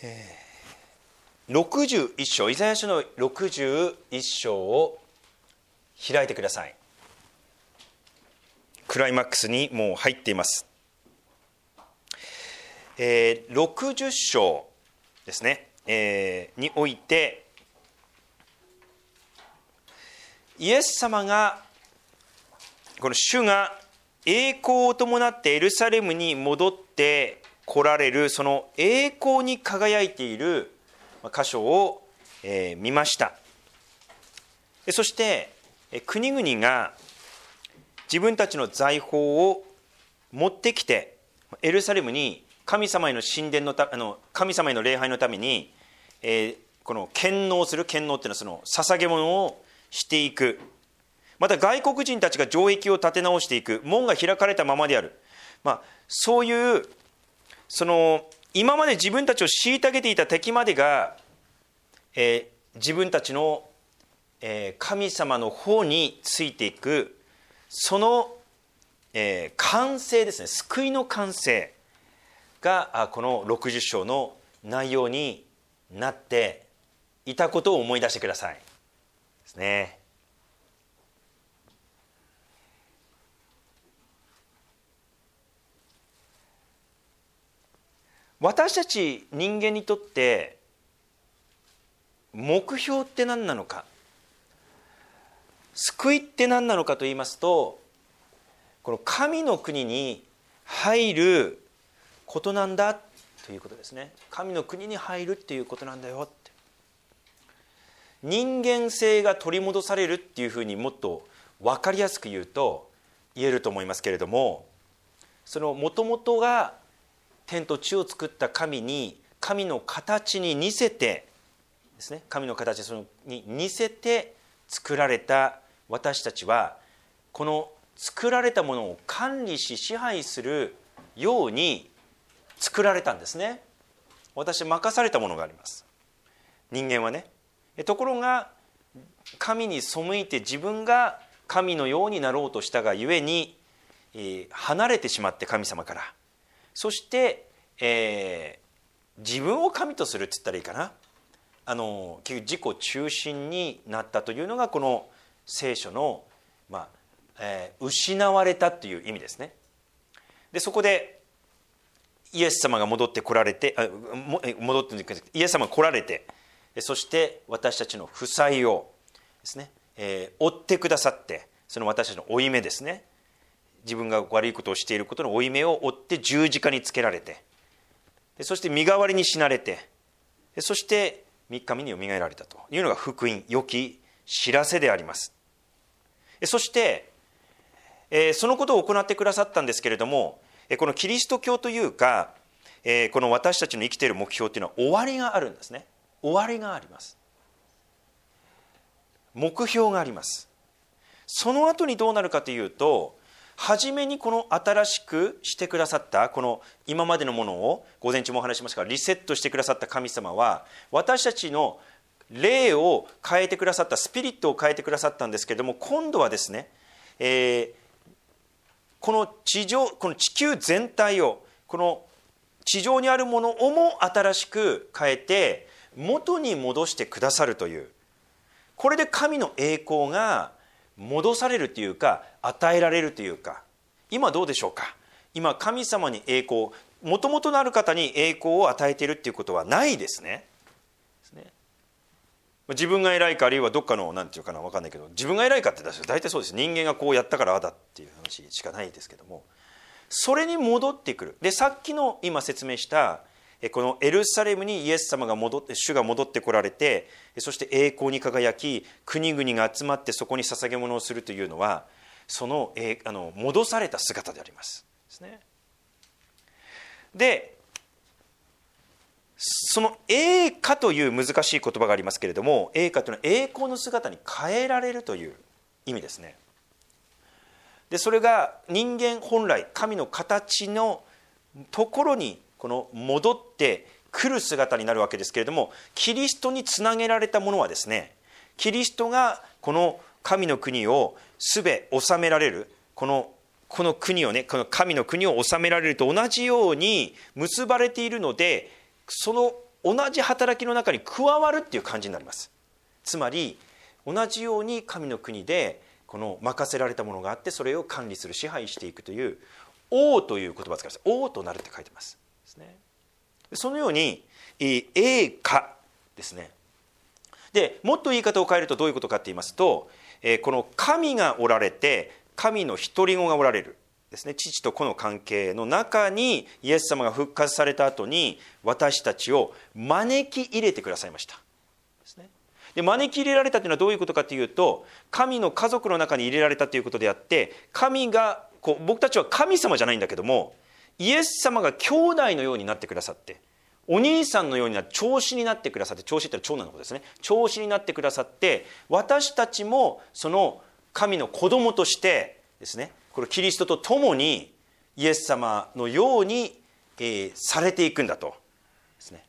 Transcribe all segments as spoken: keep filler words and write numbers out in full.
ろくじゅういっ章、イザヤ書のろくじゅういっ章を開いてください。クライマックスにもう入っています。えー、ろくじゅう章ですね、えー、においてイエス様がこの主が栄光を伴ってエルサレムに戻って来られるその栄光に輝いている箇所を、えー、見ました。そして国々が自分たちの財宝を持ってきてエルサレムに神様への神殿のたあの神様への礼拝のために、えー、この献納する献納っていうのはその捧げ物をしていく。また外国人たちが城壁を建て直していく。門が開かれたままである。まあ、そういうその今まで自分たちを虐げていた敵までが、えー、自分たちの、えー、神様の方についていくその、えー、完成ですね。救いの完成がこのろくじゅう章の内容になっていたことを思い出してくださいですね。私たち人間にとって目標って何なのか、救いって何なのかと言いますと、この神の国に入ることなんだということですね。神の国に入るっていうことなんだよって。人間性が取り戻されるっていうふうにもっと分かりやすく言うと言えると思いますけれども、そのもともとが天と地を作った神に神の形に似せてですね、神の形そのに似せて作られた私たちは、この作られたものを管理し支配するように作られたんですね。私任されたものがあります、人間はね。ところが神に背いて自分が神のようになろうとしたがゆえに、えー、離れてしまって神様から、そして、えー、自分を神とするって言ったらいいかな、あの自己中心になったというのがこの聖書の、まあえー、失われたという意味ですね。でそこでイエス様が戻って来られて、あ戻ってイエス様が来られて、そして私たちの負債をですね、えー、負ってくださって、その私たちの負い目ですね、自分が悪いことをしていることの負い目を負って十字架につけられて、そして身代わりに死なれて、そしてみっかめによみがえられたというのが福音、良き知らせであります。そして、えー、そのことを行ってくださったんですけれども、このキリスト教というか、えー、この私たちの生きている目標というのは終わりがあるんですね。終わりがあります。目標があります。その後にどうなるかというと、初めにこの新しくしてくださったこの今までのものを午前中もお話ししましたがリセットしてくださった神様は、私たちの霊を変えてくださった、スピリットを変えてくださったんですけれども、今度はですね、えーこの地上、この地球全体を、この地上にあるものをも新しく変えて元に戻してくださるという、これで神の栄光が戻されるというか与えられるというか、今どうでしょうか。今神様に栄光、もともとのある方に栄光を与えているということはないですね。自分が偉いか、あるいはどっかのなんていうかな分かんないけど、自分が偉いかって大体そうです。人間がこうやったからああだっていう話しかないですけども、それに戻ってくる。でさっきの今説明したこのエルサレムにイエス様が戻って、主が戻ってこられて、そして栄光に輝き、国々が集まってそこに捧げ物をするというのは、その、えあの戻された姿でありますですね。でその栄華という難しい言葉がありますけれども、栄華というのは栄光の姿に変えられるという意味ですね。でそれが人間本来神の形のところにこの戻ってくる姿になるわけですけれども、キリストにつなげられたものはですね、キリストがこの神の国をすべ治められる、このこの国をね、この神の国を治められると同じように結ばれているので、その同じ働きの中に加わるっていう感じになります。つまり同じように神の国でこの任せられたものがあって、それを管理する、支配していくという王という言葉を使います。王となるって書いてますですね。そのように栄華ですね。でもっと言い方を変えるとどういうことかと言いますと、この神がおられて神の独り子がおられるですね、父と子の関係の中にイエス様が復活された後に私たちを招き入れてくださいましたですね。で招き入れられたというのはどういうことかというと、神の家族の中に入れられたということであって、神がこう僕たちは神様じゃないんだけども、イエス様が兄弟のようになってくださって、お兄さんのようになって長子になってくださって、長子って長男のことですね、長子になってくださって、私たちもその神の子供としてですね、これキリストと共にイエス様のように、えー、されていくんだとですね。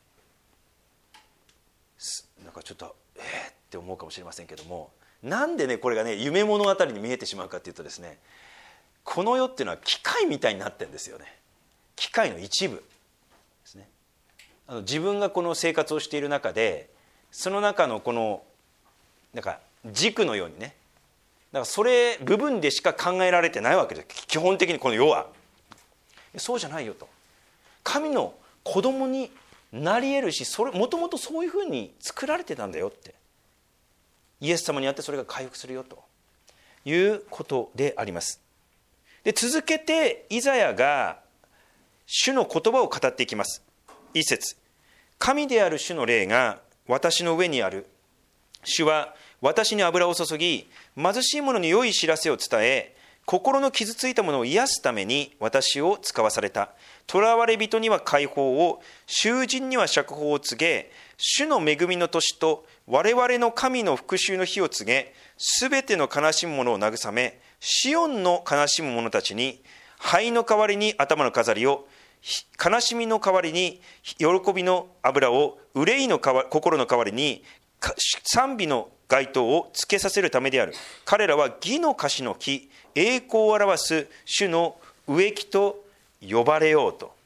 なんかちょっとえーって思うかもしれませんけども、なんでねこれがね夢物語に見えてしまうかというとですね、この世っていうのは機械みたいになってるんですよね。機械の一部ですね。あの自分がこの生活をしている中で、その中のこのなんか軸のようにね、だからそれ部分でしか考えられてないわけです。基本的にこの世はそうじゃないよと。神の子供になり得るし、それもともとそういうふうに作られてたんだよって、イエス様にあってそれが回復するよということであります。で続けてイザヤが主の言葉を語っていきます。一節、神である主の霊が私の上にある。主は私に油を注ぎ、貧しい者に良い知らせを伝え、心の傷ついた者を癒すために私を使わされた。囚われ人には解放を、囚人には釈放を告げ、主の恵みの年と我々の神の復讐の日を告げ、すべての悲しむ者を慰め、シオンの悲しむ者たちに灰の代わりに頭の飾りを、悲しみの代わりに喜びの油を、憂いの心の代わりに賛美の街灯をつけさせるためである。彼らは義の樫の木、栄光を表す主の植木と呼ばれようと、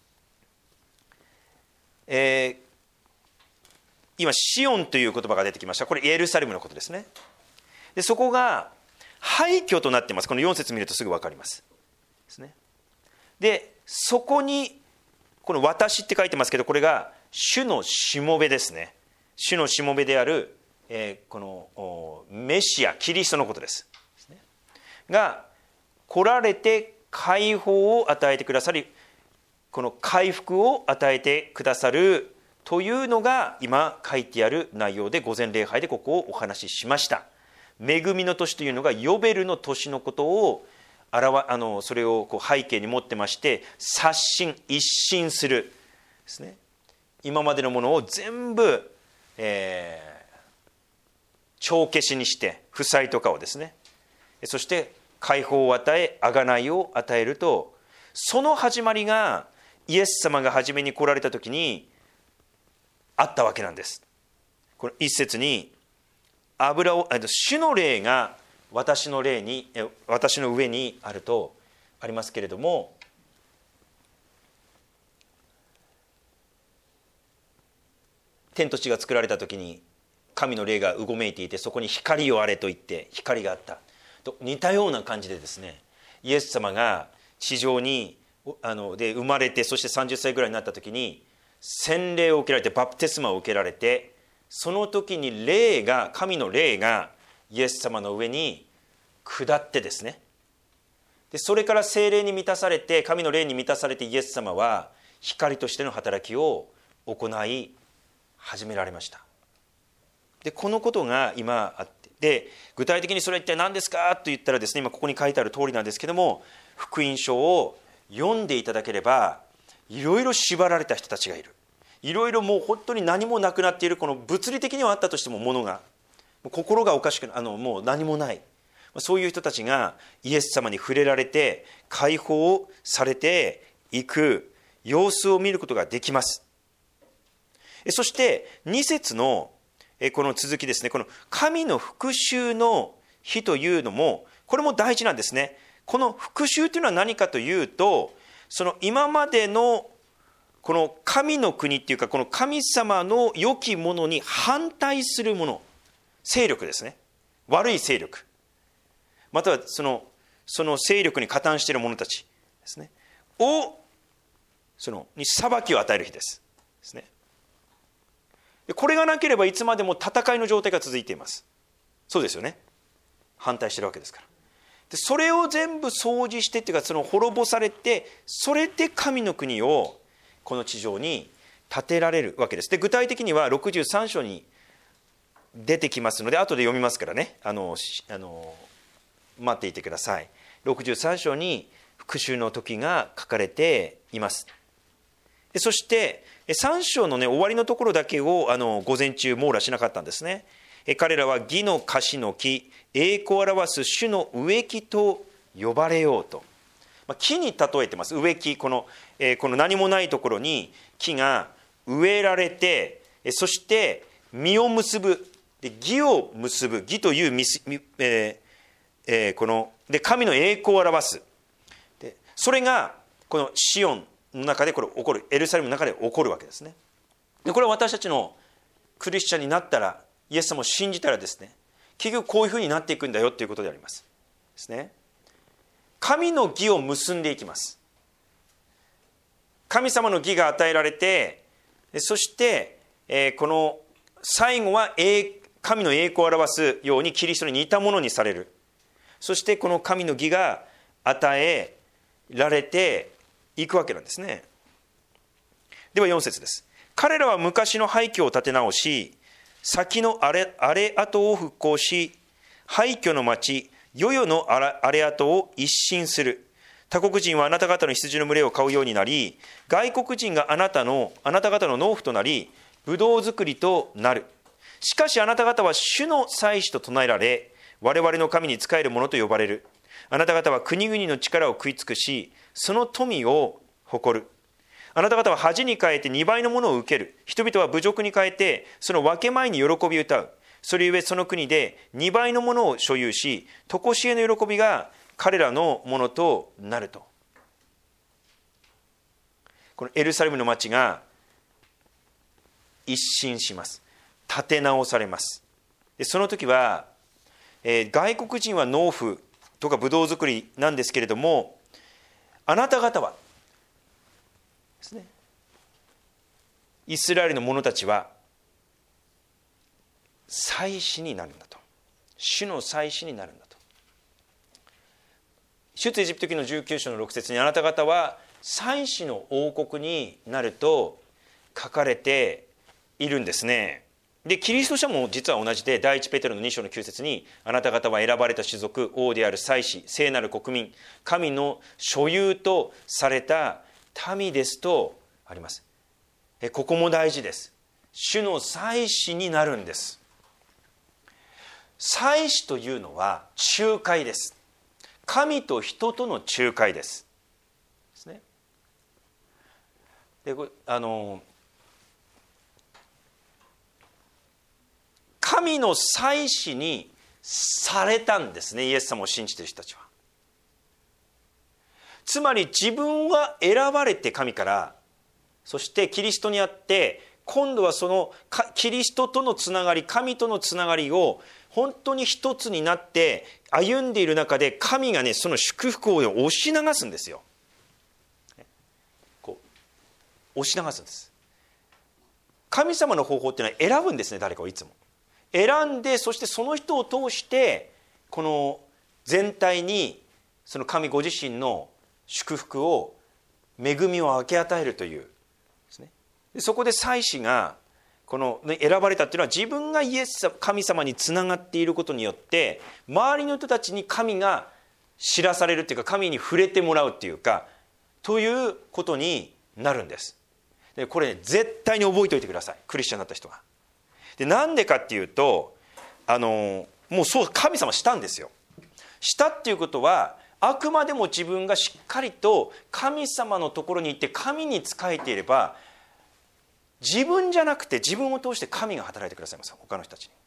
えー、今シオンという言葉が出てきました。これエルサレムのことですね。でそこが廃墟となっています。このよん節見るとすぐ分かりますですね。でそこにこの私って書いてますけど、これが主のしもべですね。主のしもべである、えー、このメシアキリストのことです、ですね、が来られて解放を与えてくださり、この回復を与えてくださるというのが今書いてある内容で、御前礼拝でここをお話ししました。恵みの年というのがヨベルの年のことを表あのそれをこう背景に持ってまして、刷新一新するですね。今までのものを全部、えー、帳消しにして負債とかをですね、そして解放を与え贖いを与えると、その始まりがイエス様が初めに来られた時にあったわけなんです。この一節に油を主の霊が私の霊に私の上にあるとありますけれども、天と地が作られた時に神の霊がうごめいていて、そこに光をあれと言って光があったと似たような感じでですね、イエス様が地上にあので生まれて、そしてさんじゅっさいぐらいになった時に洗礼を受けられてバプテスマを受けられて、その時に霊が神の霊がイエス様の上に下ってですね、でそれから聖霊に満たされて、神の霊に満たされて、イエス様は光としての働きを行い始められました。でこのことが今あって、で具体的にそれは一体何ですかと言ったらですね、今ここに書いてある通りなんですけども、福音書を読んでいただければいろいろ縛られた人たちがいる、いろいろもう本当に何もなくなっている、この物理的にはあったとしてもものが心がおかしくあのもう何もない、そういう人たちがイエス様に触れられて解放されていく様子を見ることができます。そしてに節のこの続きですね、この神の復讐の日というのもこれも大事なんですね。この復讐というのは何かというと、その今までのこの神の国っていうか、この神様の良きものに反対するもの、勢力ですね、悪い勢力、またはそのその勢力に加担している者たちですねをそのに裁きを与える日ですですね。これがなければいつまでも戦いの状態が続いています。そうですよね、反対してるわけですから。でそれを全部掃除してっていうか、その滅ぼされて、それで神の国をこの地上に建てられるわけです。で具体的にはろくじゅうさん章に出てきますので、後で読みますからね、あのあの待っていてください。ろくじゅうさん章に復讐の時が書かれています。でそしてさん章の、ね、終わりのところだけをあの午前中網羅しなかったんですね。彼らは義の樫の木、栄光を表す主の植木と呼ばれようと、まあ、木に例えてます。植木、この、えー、この何もないところに木が植えられて、そして実を結ぶ、で義を結ぶ、義という、えーえー、こので神の栄光を表す、でそれがこのシオンの中でこれ起こる、エルサレムの中で起こるわけですね。でこれは私たちのクリスチャンになったら、イエス様を信じたらですね、結局こういうふうになっていくんだよということでありますですね。神の義を結んでいきます。神様の義が与えられて、そして、えー、この最後は神の栄光を表すようにキリストに似たものにされる。そしてこの神の義が与えられていくわけなんですね。ではよん節です。彼らは昔の廃墟を立て直し、先の荒れ、荒れ跡を復興し、廃墟の町ヨヨの荒れ跡を一新する。他国人はあなた方の羊の群れを飼うようになり、外国人があなたのあなた方の農夫となり、ブドウ作りとなる。しかしあなた方は主の祭司と唱えられ、我々の神に仕える者と呼ばれる。あなた方は国々の力を食い尽くし、その富を誇る。あなた方は恥に変えてにばいのものを受ける。人々は侮辱に変えてその分け前に喜び歌う。それゆえその国でにばいのものを所有し、常しえの喜びが彼らのものとなると。このエルサレムの町が一新します。建て直されます。でその時は、えー、外国人は農夫とかブドウ作りなんですけれども、あなた方はですね、イスラエルの者たちは祭司になるんだと。主の祭司になるんだと。出エジプト記のじゅうきゅう章のろく節に、あなた方は祭司の王国になると書かれているんですね。でキリスト者も実は同じで、第一ペテロのに章のきゅう節に、あなた方は選ばれた種族、王である祭司、聖なる国民、神の所有とされた民ですとあります。えここも大事です。主の祭司になるんです。祭司というのは仲介です。神と人との仲介です。ですね。であの神の祭司にされたんですね、イエス様を信じている人たちは。つまり自分は選ばれて神から、そしてキリストにあって今度はそのキリストとのつながり、神とのつながりを本当に一つになって歩んでいる中で、神がねその祝福を押し流すんですよ。こう押し流すんです。神様の方法っていうのは選ぶんですね、誰かをいつも選んで、そしてその人を通してこの全体にその神ご自身の祝福を、恵みを分け与えるというですね。でそこで祭司がこの選ばれたっていうのは、自分がイエス神様につながっていることによって周りの人たちに神が知らされるっていうか、神に触れてもらうっていうか、ということになるんです。でこれ、ね、絶対に覚えておいてください、クリスチャンになった人は。でなんでかっていうと、あのもうそう神様したんですよ。したっていうことは、あくまでも自分がしっかりと神様のところに行って神に仕えていれば、自分じゃなくて自分を通して神が働いてくださいます、他の人たちに。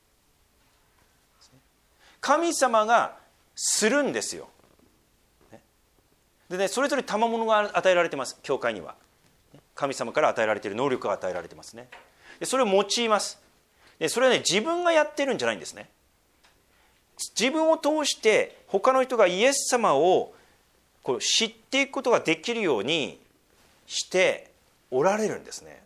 神様がするんですよ。でね、それぞれ賜物が与えられています、教会には。 神様から与えられている能力が与えられてますね。でそれを用います。でそれはね、自分がやってるんじゃないんですね。自分を通して他の人がイエス様をこう知っていくことができるようにしておられるんですね。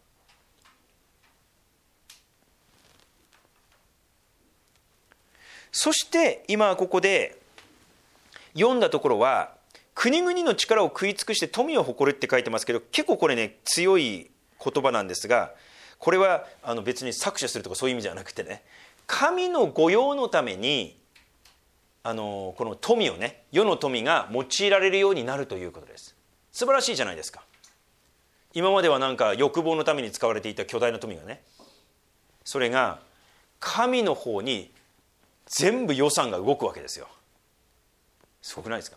そして今ここで読んだところは、国々の力を食い尽くして富を誇るって書いてますけど、結構これね強い言葉なんですが、これはあの別に搾取するとかそういう意味じゃなくてね、神の御用のためにあのこの富をね、世の富が用いられるようになるということです。素晴らしいじゃないですか。今まではなんか欲望のために使われていた巨大な富がね、それが神の方に全部予算が動くわけですよ。すごくないですか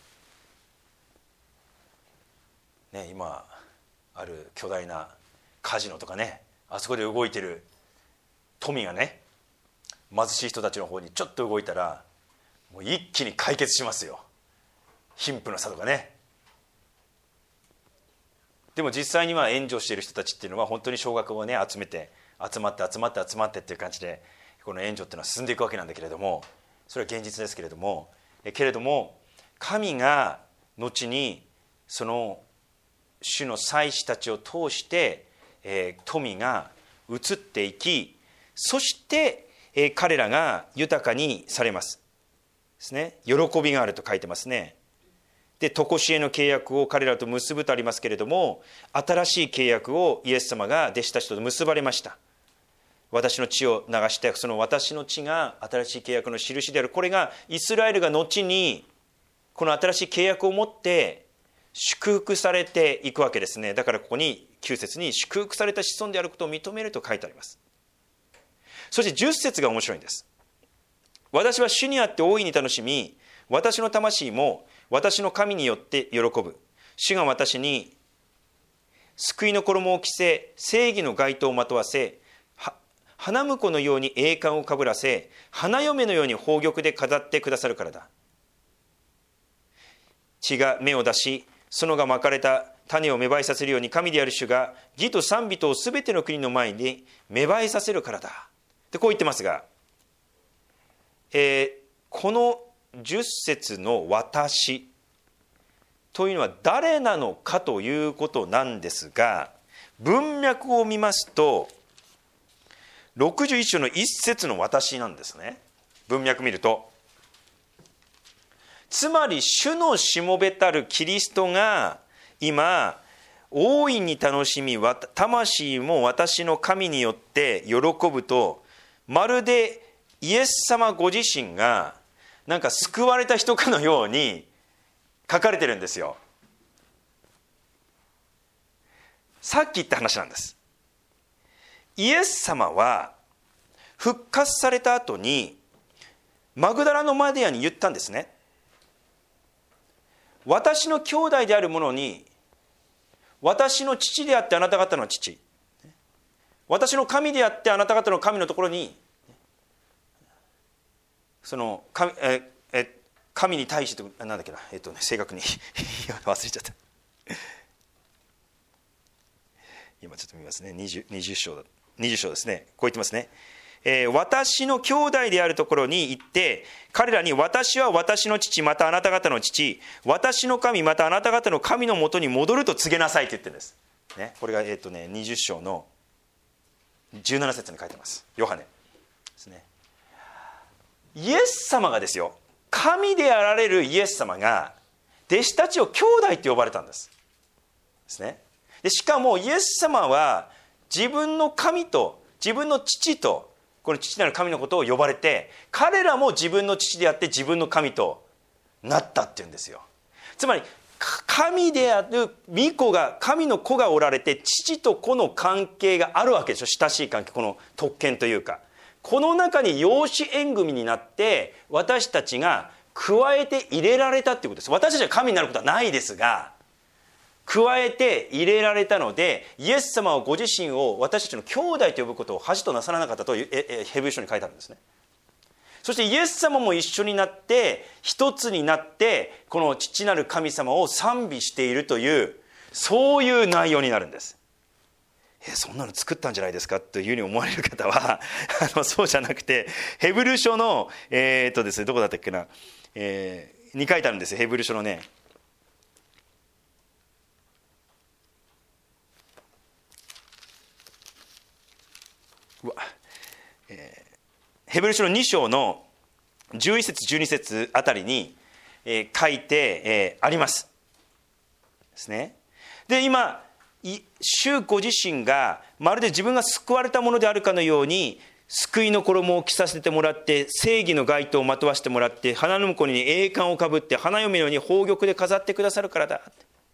ね。今ある巨大なカジノとかね、あそこで動いてる富がね、貧しい人たちの方にちょっと動いたらもう一気に解決しますよ。貧富の差とかね。でも実際には援助している人たちっていうのは本当に少額をね集めて集まって集まって集まってっていう感じで、この援助っていうのは進んでいくわけなんだけれども、それは現実ですけれども、えけれども神が後にその主の祭司たちを通して、えー、富が移っていき、そして、えー、彼らが豊かにされますですね。喜びがあると書いてますね。で常しえの契約を彼らと結ぶとありますけれども、新しい契約をイエス様が弟子たちと結ばれました。私の血を流して、その私の血が新しい契約の印である。これがイスラエルが後にこの新しい契約をもって祝福されていくわけですね。だからここにきゅう節に祝福された子孫であることを認めると書いてあります。そしてじゅっ節が面白いんです。私は主にあって大いに楽しみ、私の魂も私の神によって喜ぶ。主が私に救いの衣を着せ、正義の街灯をまとわせ、花婿のように栄冠をかぶらせ、花嫁のように宝玉で飾ってくださるからだ。血が芽を出し、園がまかれた種を芽生えさせるように、神である主が義と賛美とをすべての国の前に芽生えさせるからだ。でこう言ってますが、えー、このじゅっ節の私というのは誰なのかということなんですが、文脈を見ますとろくじゅういち章のいち節の私なんですね。文脈見ると、つまり主のしもべたるキリストが今大いに楽しみ、魂も私の神によって喜ぶと、まるでイエス様ご自身がなんか救われた人かのように書かれてるんですよ。さっき言った話なんです。イエス様は復活された後にマグダラのマリアに言ったんですね。私の兄弟である者に、私の父であってあなた方の父、私の神であってあなた方の神のところに、その 神, ええ神に対してなんだっけな、えっとね、正確に忘れちゃった今ちょっと見ますね。 20, 20, 章だ20章ですね。こう言ってますね。えー、私の兄弟であるところに行って、彼らに私は私の父、またあなた方の父、私の神、またあなた方の神のもとに戻ると告げなさいって言ってるんです、ね、これが、えーとね、にじゅう章のじゅうなな節に書いてます。ヨハネですね。イエス様がですよ、神であられるイエス様が弟子たちを兄弟って呼ばれたんですですね。でしかもイエス様は自分の神と自分の父とこの父なる神のことを呼ばれて、彼らも自分の父であって自分の神となったっていうんですよ。つまり神である御子が、神の子がおられて、父と子の関係があるわけでしょ。親しい関係、この特権というか、この中に養子縁組になって私たちが加えて入れられたっていうことです。私たちは神になることはないですが、加えて入れられたので、イエス様はご自身を私たちの兄弟と呼ぶことを恥となさらなかったとヘブル書に書いてあるんですね。そしてイエス様も一緒になって一つになってこの父なる神様を賛美しているという、そういう内容になるんです。 えそんなの作ったんじゃないですかというふうに思われる方はあのそうじゃなくて、ヘブル書の、えーっとですね、どこだったっけな、えー、に書いてあるんですよ。ヘブル書のね、うわ、えー、ヘブル書のに章のじゅういち節じゅうに節あたりに、えー、書いて、えー、ありますですね。で今主ご自身がまるで自分が救われたものであるかのように救いの衣を着させてもらって、正義の街灯をまとわせてもらって、花婿に栄冠をかぶって花嫁のように宝玉で飾ってくださるからだ。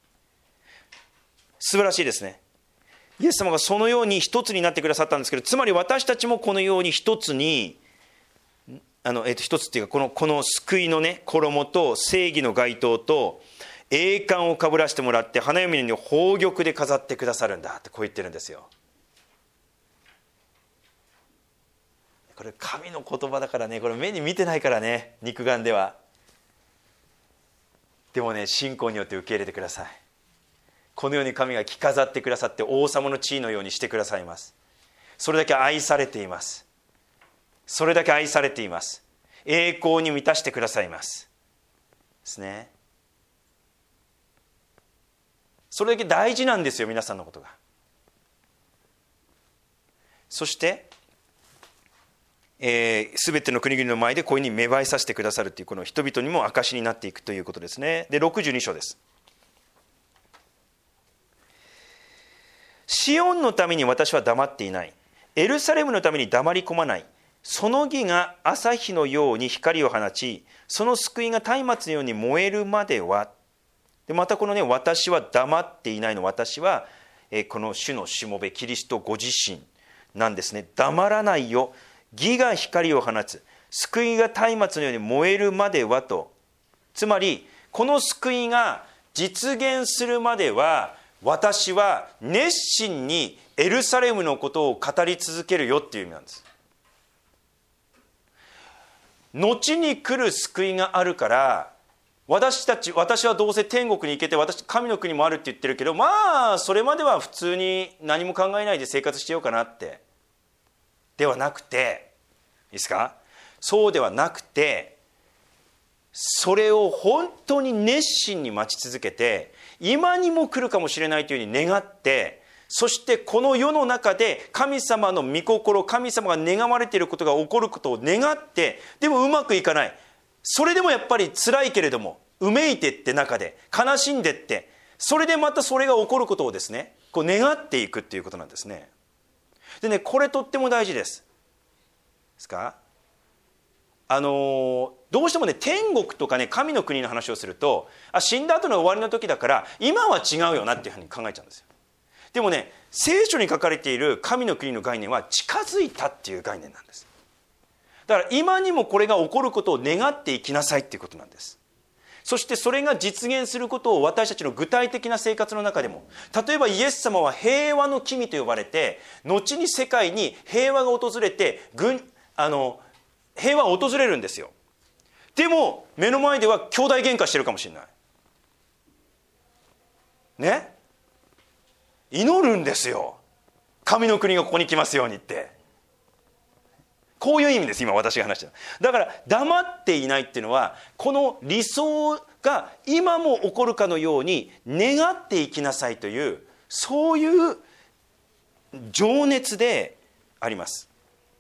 素晴らしいですね。イエス様がそのように一つになってくださったんですけど、つまり私たちもこのように一つにあの、えー、と一つっていうか、この、この救いのね衣と正義の街灯と栄冠をかぶらせてもらって、花嫁に宝玉で飾ってくださるんだってこう言ってるんですよ。これ神の言葉だからね、これ目に見てないからね、肉眼では。でもね、信仰によって受け入れてください。このように神が着飾ってくださって、王様の地位のようにしてくださいます。それだけ愛されています。それだけ愛されています。栄光に満たしてくださいますですね。それだけ大事なんですよ、皆さんのことが。そして、えー、全ての国々の前でこういうふうに芽生えさせてくださるという、この人々にも証になっていくということですね。で、ろくじゅうに章です。シオンのために私は黙っていない。エルサレムのために黙り込まない。その義が朝日のように光を放ち、その救いが松明のように燃えるまでは。でまたこのね、私は黙っていないの私は、えー、この主のしもべキリストご自身なんですね。黙らないよ、義が光を放つ、救いが松明のように燃えるまではと。つまりこの救いが実現するまでは、私は熱心にエルサレムのことを語り続けるよっていう意味なんです。後に来る救いがあるから、私たち私はどうせ天国に行けて、私神の国もあるって言ってるけど、まあそれまでは普通に何も考えないで生活してようかなってではなくて、いいですか、そうではなくて、それを本当に熱心に待ち続けて、今にも来るかもしれないというふうに願って、そしてこの世の中で神様の御心、神様が願われていることが起こることを願って、でもうまくいかない、それでもやっぱり辛いけれどもうめいてって、中で悲しんでって、それでまたそれが起こることをですね、こう願っていくっていうことなんですね。でね、これとっても大事です。ですか、あのどうしてもね、天国とかね、神の国の話をすると、あ、死んだ後の終わりの時だから今は違うよなっていうふうに考えちゃうんですよ。でもね、聖書に書かれている神の国の概念は近づいたっていう概念なんです。だから今にもこれが起こることを願っていきなさいっていうことなんです。そしてそれが実現することを私たちの具体的な生活の中でも、例えばイエス様は平和の君と呼ばれて、後に世界に平和が訪れて、軍あの平和が訪れるんですよ。でも目の前では兄弟喧嘩してるかもしれないね。祈るんですよ、神の国がここに来ますようにって。こういう意味です、今私が話してる。だから黙っていないっていうのは、この理想が今も起こるかのように願っていきなさいという、そういう情熱であります。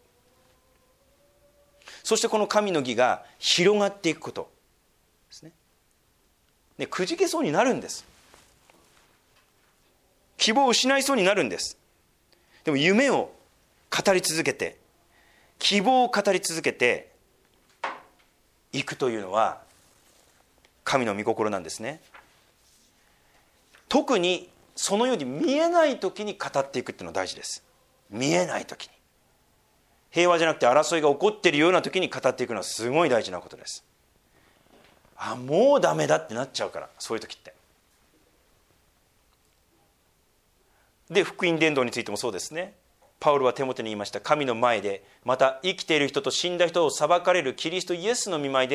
そしてこの神の義が広がっていくことですね。で、くじけそうになるんです。希望を失いそうになるんです。でも夢を語り続けて、希望を語り続けていくというのは神の御心なんですね。特にそのように見えない時に語っていくっていうのは大事です。見えない時に、平和じゃなくて争いが起こっているような時に語っていくのはすごい大事なことです。あ、もうダメだってなっちゃうから、そういう時って。で、福音伝道についてもそうですね。パウロはテモテに言いました。神の前で、また生きている人と死んだ人を裁かれるキリストイエスの御前で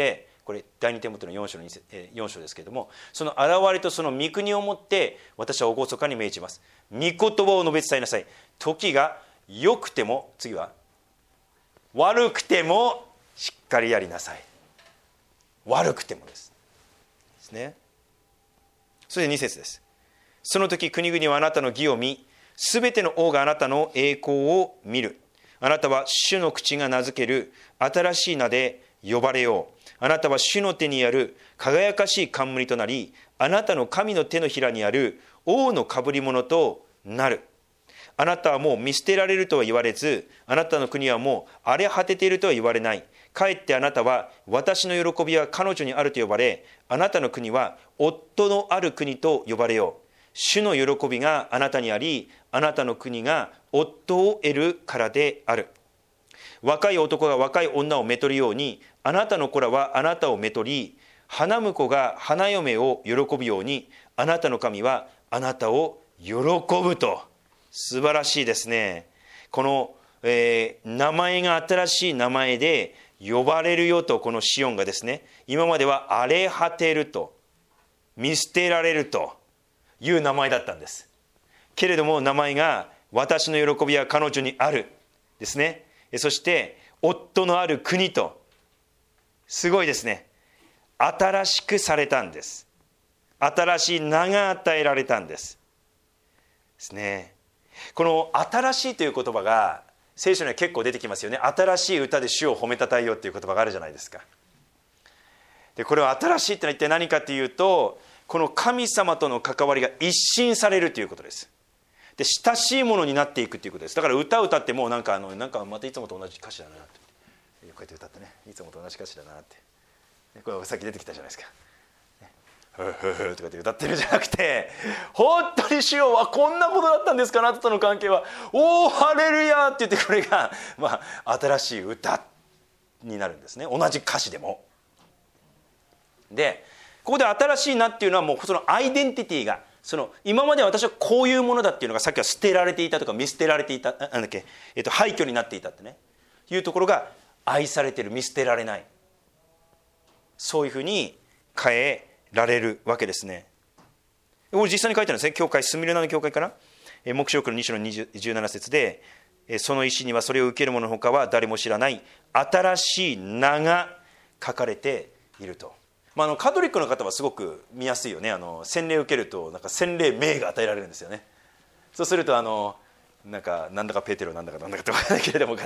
これ第二テモテのよん章のよん章ですけれども、その現れとその御国をもって私は厳かに命じます。御言葉を述べ伝えなさい。時が良くても、次は悪くてもしっかりやりなさい。悪くてもですですね。それでに節です。その時国々はあなたの義を見、すべての王があなたの栄光を見る。あなたは主の口が名付ける新しい名で呼ばれよう。あなたは主の手にある輝かしい冠となり、あなたの神の手のひらにある王の被り物となる。あなたはもう見捨てられるとは言われず、あなたの国はもう荒れ果てているとは言われない。かえってあなたは私の喜びは彼女にあると呼ばれ、あなたの国は夫のある国と呼ばれよう。主の喜びがあなたにあり、あなたの国が夫を得るからである。若い男が若い女をめとるように、あなたの子らはあなたをめとり、花婿が花嫁を喜ぶように、あなたの神はあなたを喜ぶと。素晴らしいですね。この、えー、名前が新しい名前で呼ばれるよと、このシオンがですね、今までは荒れ果てると、見捨てられるという名前だったんです。けれども名前が私の喜びは彼女にあるですね。そして夫のある国と、すごいですね。新しくされたんです。新しい名が与えられたんですですね。この新しいという言葉が聖書には結構出てきますよね。新しい歌で主を褒めたたえようという言葉があるじゃないですか。でこれは新しいってのは一体何かというと、この神様との関わりが一新されるということです。で親しいものになっていくということです。だから歌を歌ってもなんかあのなんかまたいつもと同じ歌詞だなって、こうやって歌ってね、いつもと同じ歌詞だなって、これさっき出てきたじゃないですか。ふふふとかって歌ってるんじゃなくて、本当に主よはこんなことだったんですか、あなたとの関係は。おーハレルヤって言って、これが、まあ、新しい歌になるんですね。同じ歌詞でも。でここで新しいなっていうのはもうそのアイデンティティが、その今まで私はこういうものだっていうのがさっきは捨てられていたとか見捨てられていた、なんだっけ、えっと、廃墟になっていたってねいうところが愛されている、見捨てられない、そういうふうに変えられるわけですね。これ実際に書いてあるんですね。教会、スミルナの教会かな、黙示録のに章のじゅうなな節で、その石にはそれを受ける者のほかは誰も知らない新しい名が書かれていると。まあ、あのカトリックの方はすごく見やすいよね。あの洗礼を受けるとなんか洗礼名が与えられるんですよね。そうするとあのなんかなんだかペテロなんだかなんだかとかだけれども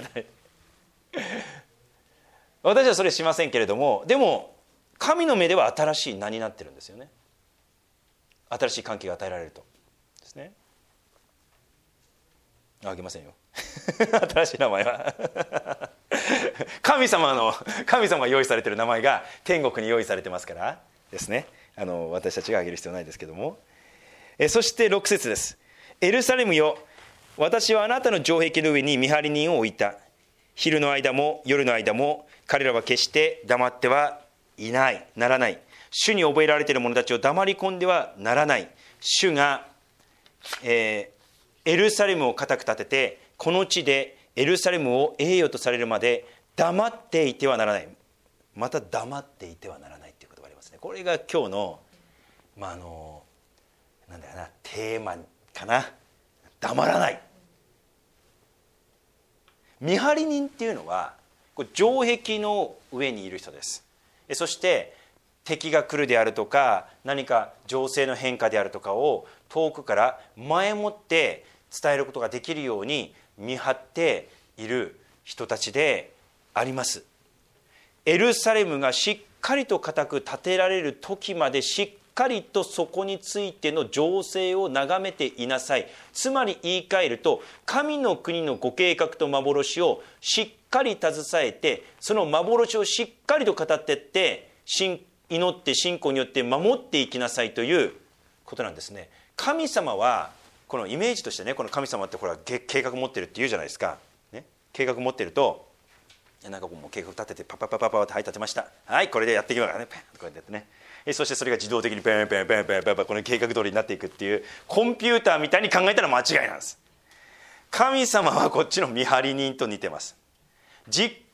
私はそれしませんけれども、でも神の目では新しい名になってるんですよね。新しい関係が与えられるとですね。あげませんよ新しい名前は神様の神様が用意されている名前が天国に用意されてますからですね。あの私たちが挙げる必要ないですけども、えそしてろく節です。エルサレムよ、私はあなたの城壁の上に見張り人を置いた。昼の間も夜の間も彼らは決して黙ってはいないならない。主に覚えられている者たちを黙り込んではならない。主が、えー、エルサレムを固く立てて、この地でエルサレムを栄誉とされるまで黙っていてはならない。また黙っていてはならないということがありますね。これが今日の、まあ、あのなんだよな、テーマかな。黙らない。見張り人っていうのはこれ城壁の上にいる人です。そして敵が来るであるとか何か情勢の変化であるとかを遠くから前もって伝えることができるように見張っている人たちであります。エルサレムがしっかりと固く建てられる時までしっかりとそこについての情勢を眺めていなさい。つまり言い換えると、神の国のご計画と幻をしっかり携えて、その幻をしっかりと語っていって祈って信仰によって守っていきなさいということなんですね。神様はこのイメージとしてね、この神様ってほら計画持ってるって言うじゃないですか、ね、計画持ってるとなんかこうもう計画立ててパパパパパってはい立てました、はいこれでやっていきますからね、ペンとこうやってね、そしてそれが自動的にペンペンペンペンペンペンこの計画通りになっていくっていうコンピューターみたいに考えたら間違いなんです。神様はこっちの見張り人と似てます。じっ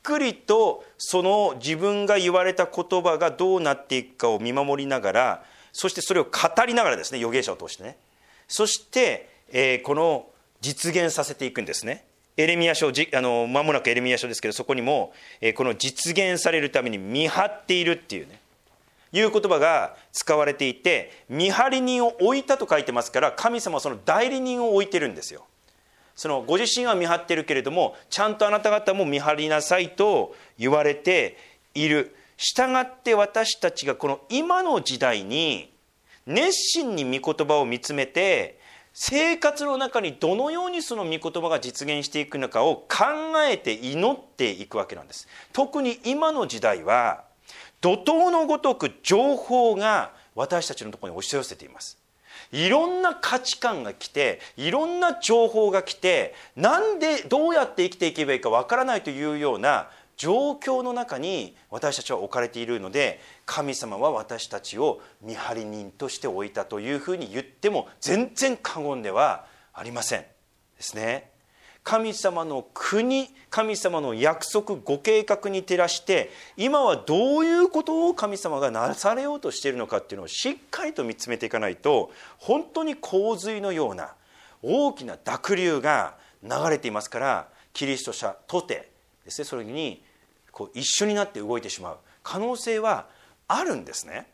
くりとその自分が言われた言葉がどうなっていくかを見守りながら、そしてそれを語りながらですね、預言者を通してね、そして、えー、この実現させていくんですね。エレミヤ書、あの間もなくエレミヤ書ですけど、そこにも、えー、この実現されるために見張っているっていうね、いう言葉が使われていて、見張り人を置いたと書いてますから、神様はその代理人を置いてるんですよ。そのご自身は見張ってるけれども、ちゃんとあなた方も見張りなさいと言われている。したがって私たちがこの今の時代に熱心に御言葉を見つめて、生活の中にどのようにその御言葉が実現していくのかを考えて祈っていくわけなんです。特に今の時代は怒涛のごとく情報が私たちのところに押し寄せています。いろんな価値観が来て、いろんな情報が来て、なんでどうやって生きていけばいいかわからないというような状況の中に私たちは置かれているので、神様は私たちを見張り人として置いたというふうに言っても全然過言ではありませんですね。神様の国、神様の約束、ご計画に照らして、今はどういうことを神様がなされようとしているのかっていうのをしっかりと見つめていかないと、本当に洪水のような大きな濁流が流れていますから、キリスト者とてですね、それにこう一緒になって動いてしまう可能性はあるんですね。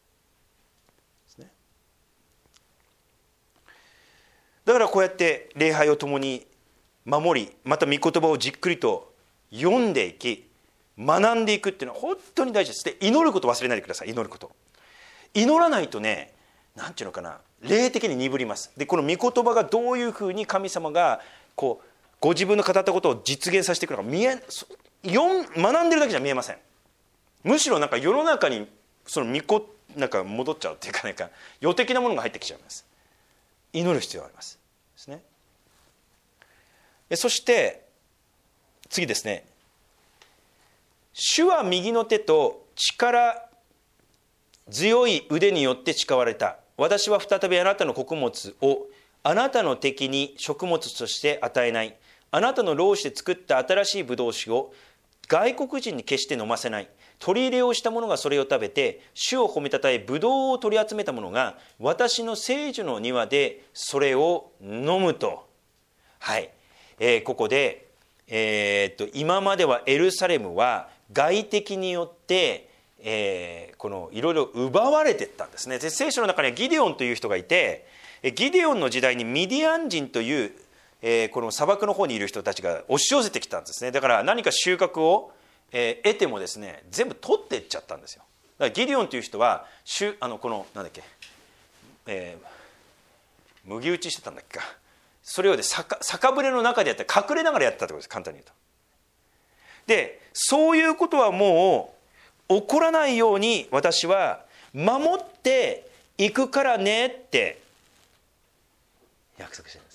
だからこうやって礼拝を共に守り、また御言葉をじっくりと読んでいき、学んでいくっていうのは本当に大事です。で、祈ること忘れないでください。祈ること、祈らないとね、なんていうのかな、霊的に鈍ります。で、この御言葉がどういうふうに神様がこうご自分の語ったことを実現させていくのか見え、読学んでるだけじゃ見えません。むしろなんか世の中にその御子なんか戻っちゃうっていうか、なんか予的なものが入ってきちゃいます。祈る必要がありますですね。そして次ですね、主は右の手と力強い腕によって誓われた。私は再びあなたの穀物をあなたの敵に食物として与えない。あなたの労使で作った新しいブドウ酒を外国人に決して飲ませない。取り入れをした者がそれを食べて主を褒めたたえ、ブドウを取り集めた者が私の聖樹の庭でそれを飲むと。はい、えー、ここで、えー、っと今まではエルサレムは外敵によってえー、このいろいろ奪われていったんですね。で、聖書の中にはギデオンという人がいて、ギデオンの時代にミディアン人という、えー、この砂漠の方にいる人たちが押し寄せてきたんですね。だから何か収穫を、えー、得てもですね、全部取っていっちゃったんですよ。だからギデオンという人はあのこのなんだっけ、えー、麦打ちしてたんだっけか、それをで 酒, 酒舟の中でやって隠れながらやってたってことです、簡単に言うと。で、そういうことはもう起こらないように私は守っていくからねって約束してるんです。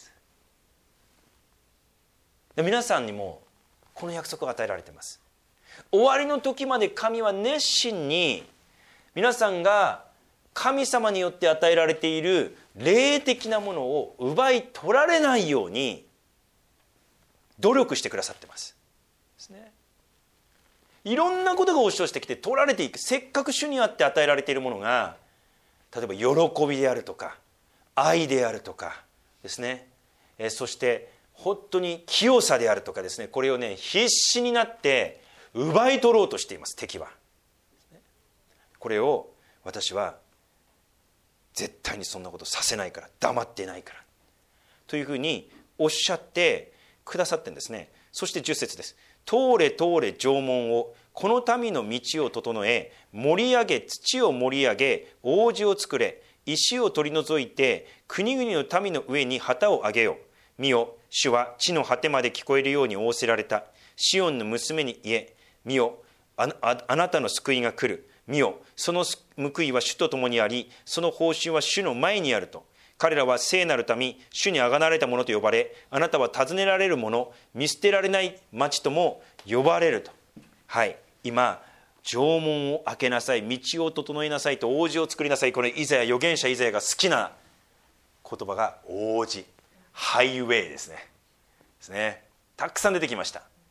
で、皆さんにもこの約束が与えられています。終わりの時まで神は熱心に皆さんが神様によって与えられている霊的なものを奪い取られないように努力してくださってますですね。いろんなことが押し寄せてきて取られていく。せっかく主にあって与えられているものが、例えば喜びであるとか愛であるとかですね、えそして本当に清さであるとかですね、これをね必死になって奪い取ろうとしています、敵は。これを私は絶対にそんなことさせないから、黙ってないからというふうにおっしゃってくださってるんですね。そしてじゅっ節です。通れ通れ城門を、この民の道を整え、盛り上げ、土を盛り上げ、王子を作れ、石を取り除いて国々の民の上に旗を上げよう。見よ、主は地の果てまで聞こえるように仰せられた。シオンの娘に言え、見よ、 あ, あ, あなたの救いが来る。見よ、その報いは主と共にあり、その報酬は主の前にあると。彼らは聖なる民、主にあがなわれた者と呼ばれ、あなたは尋ねられる者、見捨てられない町とも呼ばれると。はい、今城門を開けなさい、道を整えなさいと、王子を作りなさい。これイザヤ、預言者イザヤが好きな言葉が王子、ハイウェイですねですね。たくさん出てきました。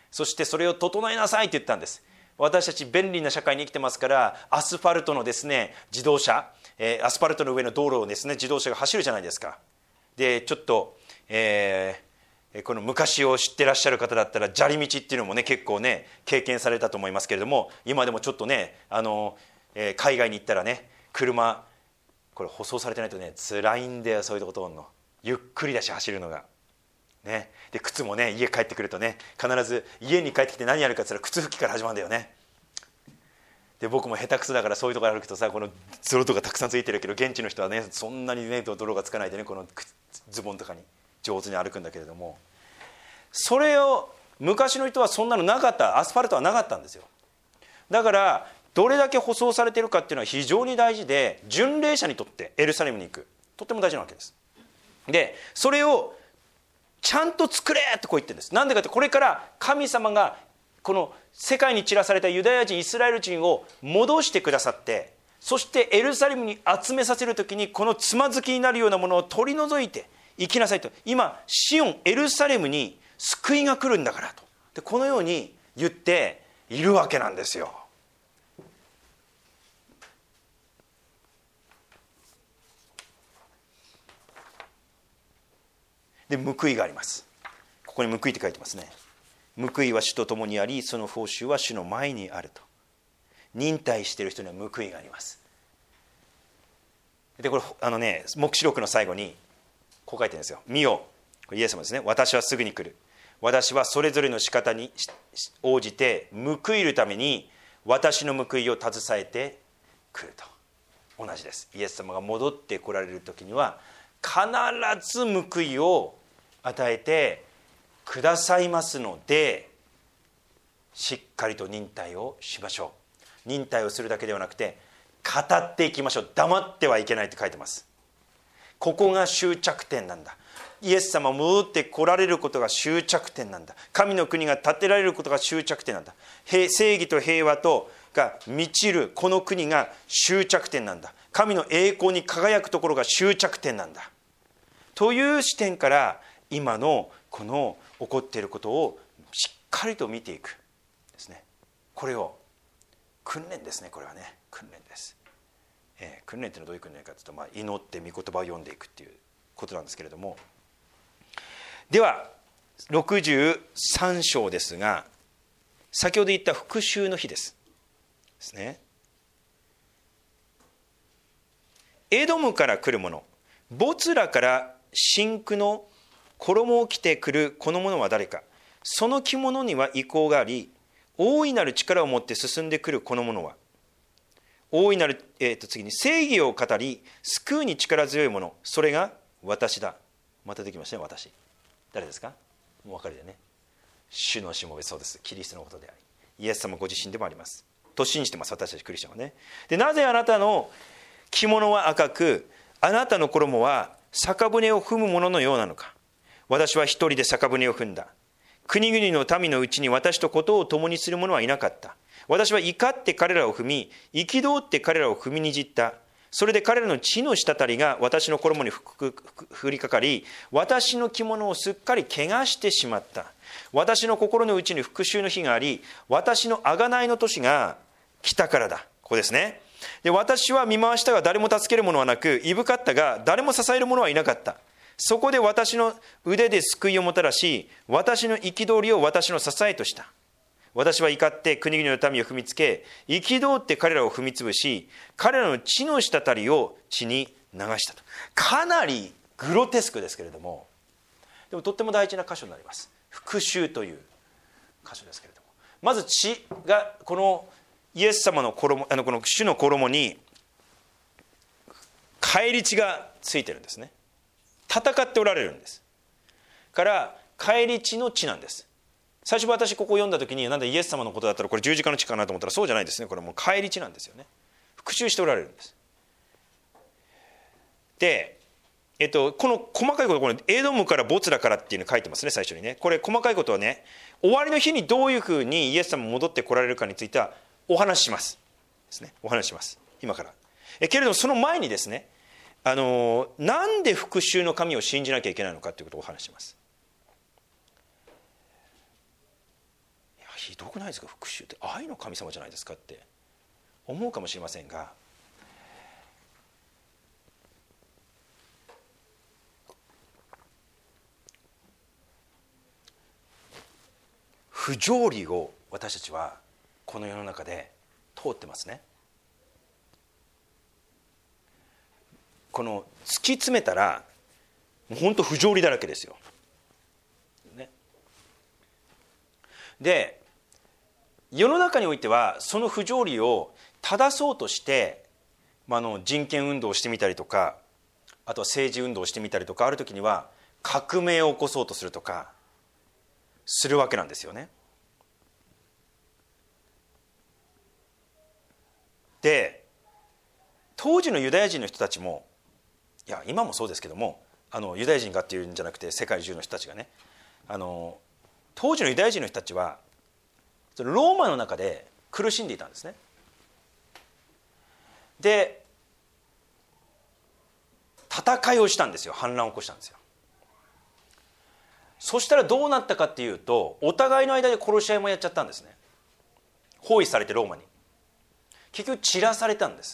そしてそれを整えなさいって言ったんです。私たち便利な社会に生きてますから、アスファルトのですね自動車、えー、アスファルトの上の道路をですね自動車が走るじゃないですか。でちょっと、えー、この昔を知ってらっしゃる方だったら砂利道っていうのもね結構ね経験されたと思いますけれども、今でもちょっとねあの、えー、海外に行ったらね車これ舗装されてないとね辛いんだよ。そういうとこ通るのゆっくりだし走るのがね。で靴もね家帰ってくるとね必ず家に帰ってきて何やるかって言ったら靴拭きから始まるんだよね。で僕も下手くそだからそういうところ歩くとさ、この泥とかたくさんついてるけど現地の人はねそんなにね泥がつかないでねこのズボンとかに上手に歩くんだけれども、それを昔の人はそんなのなかった。アスファルトはなかったんですよ。だからどれだけ舗装されているかっていうのは非常に大事で、巡礼者にとってエルサレムに行くとっても大事なわけです。でそれをちゃんと作れってこう言ってるんです。なんでかって、これから神様がこの世界に散らされたユダヤ人イスラエル人を戻してくださって、そしてエルサレムに集めさせるときにこのつまずきになるようなものを取り除いて生きなさいと。今シオンエルサレムに救いが来るんだからと、でこのように言っているわけなんですよ。で報いがあります。ここに報いって書いてますね。報いは主と共にあり、その報酬は主の前にあると。忍耐している人には報いがあります。でこれあのね黙示録の最後にこう書いてるんですよ。見よ、これイエス様ですね。私はすぐに来る。私はそれぞれの仕方に応じて報いるために私の報いを携えてくると。同じです。イエス様が戻って来られる時には必ず報いを与えてくださいますので、しっかりと忍耐をしましょう。忍耐をするだけではなくて語っていきましょう。黙ってはいけないって書いてます。ここが終着点なんだ。イエス様戻って来られることが終着点なんだ。神の国が建てられることが終着点なんだ。正義と平和とが満ちるこの国が終着点なんだ。神の栄光に輝くところが終着点なんだという視点から今のこの起こっていることをしっかりと見ていくですね。これを訓練ですね。これはね訓練です、えー、訓練っていうのはどういう訓練かというと、まあ、祈って御言葉を読んでいくっていうことなんですけれども、ではろくじゅうさん章ですが、先ほど言った復讐の日ですですね。エドムから来る者、ボツラから真紅の衣を着てくるこの者は誰か。その着物には威光があり、大いなる力を持って進んでくるこの者は、大いなる、えー、と次に正義を語り救うに力強い者、それが私だ。またできましたね。私誰ですか。もうお分かりでね。主のしもべ、そうです。キリストのことでありイエス様ご自身でもありますと信じてます。私たちクリスチャンはね。でなぜあなたの着物は赤く、あなたの衣は酒舟を踏むもののようなのか。私は一人で酒舟を踏んだ。国々の民のうちに私とことを共にする者はいなかった。私は怒って彼らを踏み、憤って彼らを踏みにじった。それで彼らの血の滴りが私の衣に降りかかり、私の着物をすっかり汚してしまった。私の心の内に復讐の日があり、私の贖いの年が来たからだ。ここですね。で私は見回したが誰も助ける者はなく、いぶかったが誰も支える者はいなかった。そこで私の腕で救いをもたらし、私の憤りを私の支えとした。私は怒って国々の民を踏みつけ、憤って彼らを踏みつぶし、彼らの血の滴りを血に流したと。かなりグロテスクですけれども、でもとっても大事な箇所になります。復讐という箇所ですけれども、まず血がこのイエス様の衣、あのこの主の衣に返り血がついてるんですね。戦っておられるんですから返り血の血なんです。最初私ここを読んだ時になんでイエス様のことだったらこれ十字架の血かなと思ったらそうじゃないですね。これもう返り血なんですよね。復讐しておられるんです。で、えっと、この細かいことこのエドムからボツラからっていうの書いてますね最初にね。これ細かいことはね、終わりの日にどういうふうにイエス様戻ってこられるかについてはお話ししますですね。お話しします今から。えけれどもその前にですね、あのなんで復讐の神を信じなきゃいけないのかということをお話しします。 ひどくないですか、復讐って愛の神様じゃないですかって思うかもしれませんが、不条理を私たちはこの世の中で通ってますね。この突き詰めたらもう本当不条理だらけですよ、ね、で世の中においてはその不条理を正そうとして、まあ、の人権運動をしてみたりとか、あとは政治運動をしてみたりとか、ある時には革命を起こそうとするとかするわけなんですよね。で当時のユダヤ人の人たちも、いや今もそうですけども、あのユダヤ人がっていうんじゃなくて世界中の人たちがね、あの当時のユダヤ人の人たちはローマの中で苦しんでいたんですね。で戦いをしたんですよ、反乱を起こしたんですよ。そしたらどうなったかっていうと、お互いの間で殺し合いもやっちゃったんですね。包囲されてローマに結局散らされたんです。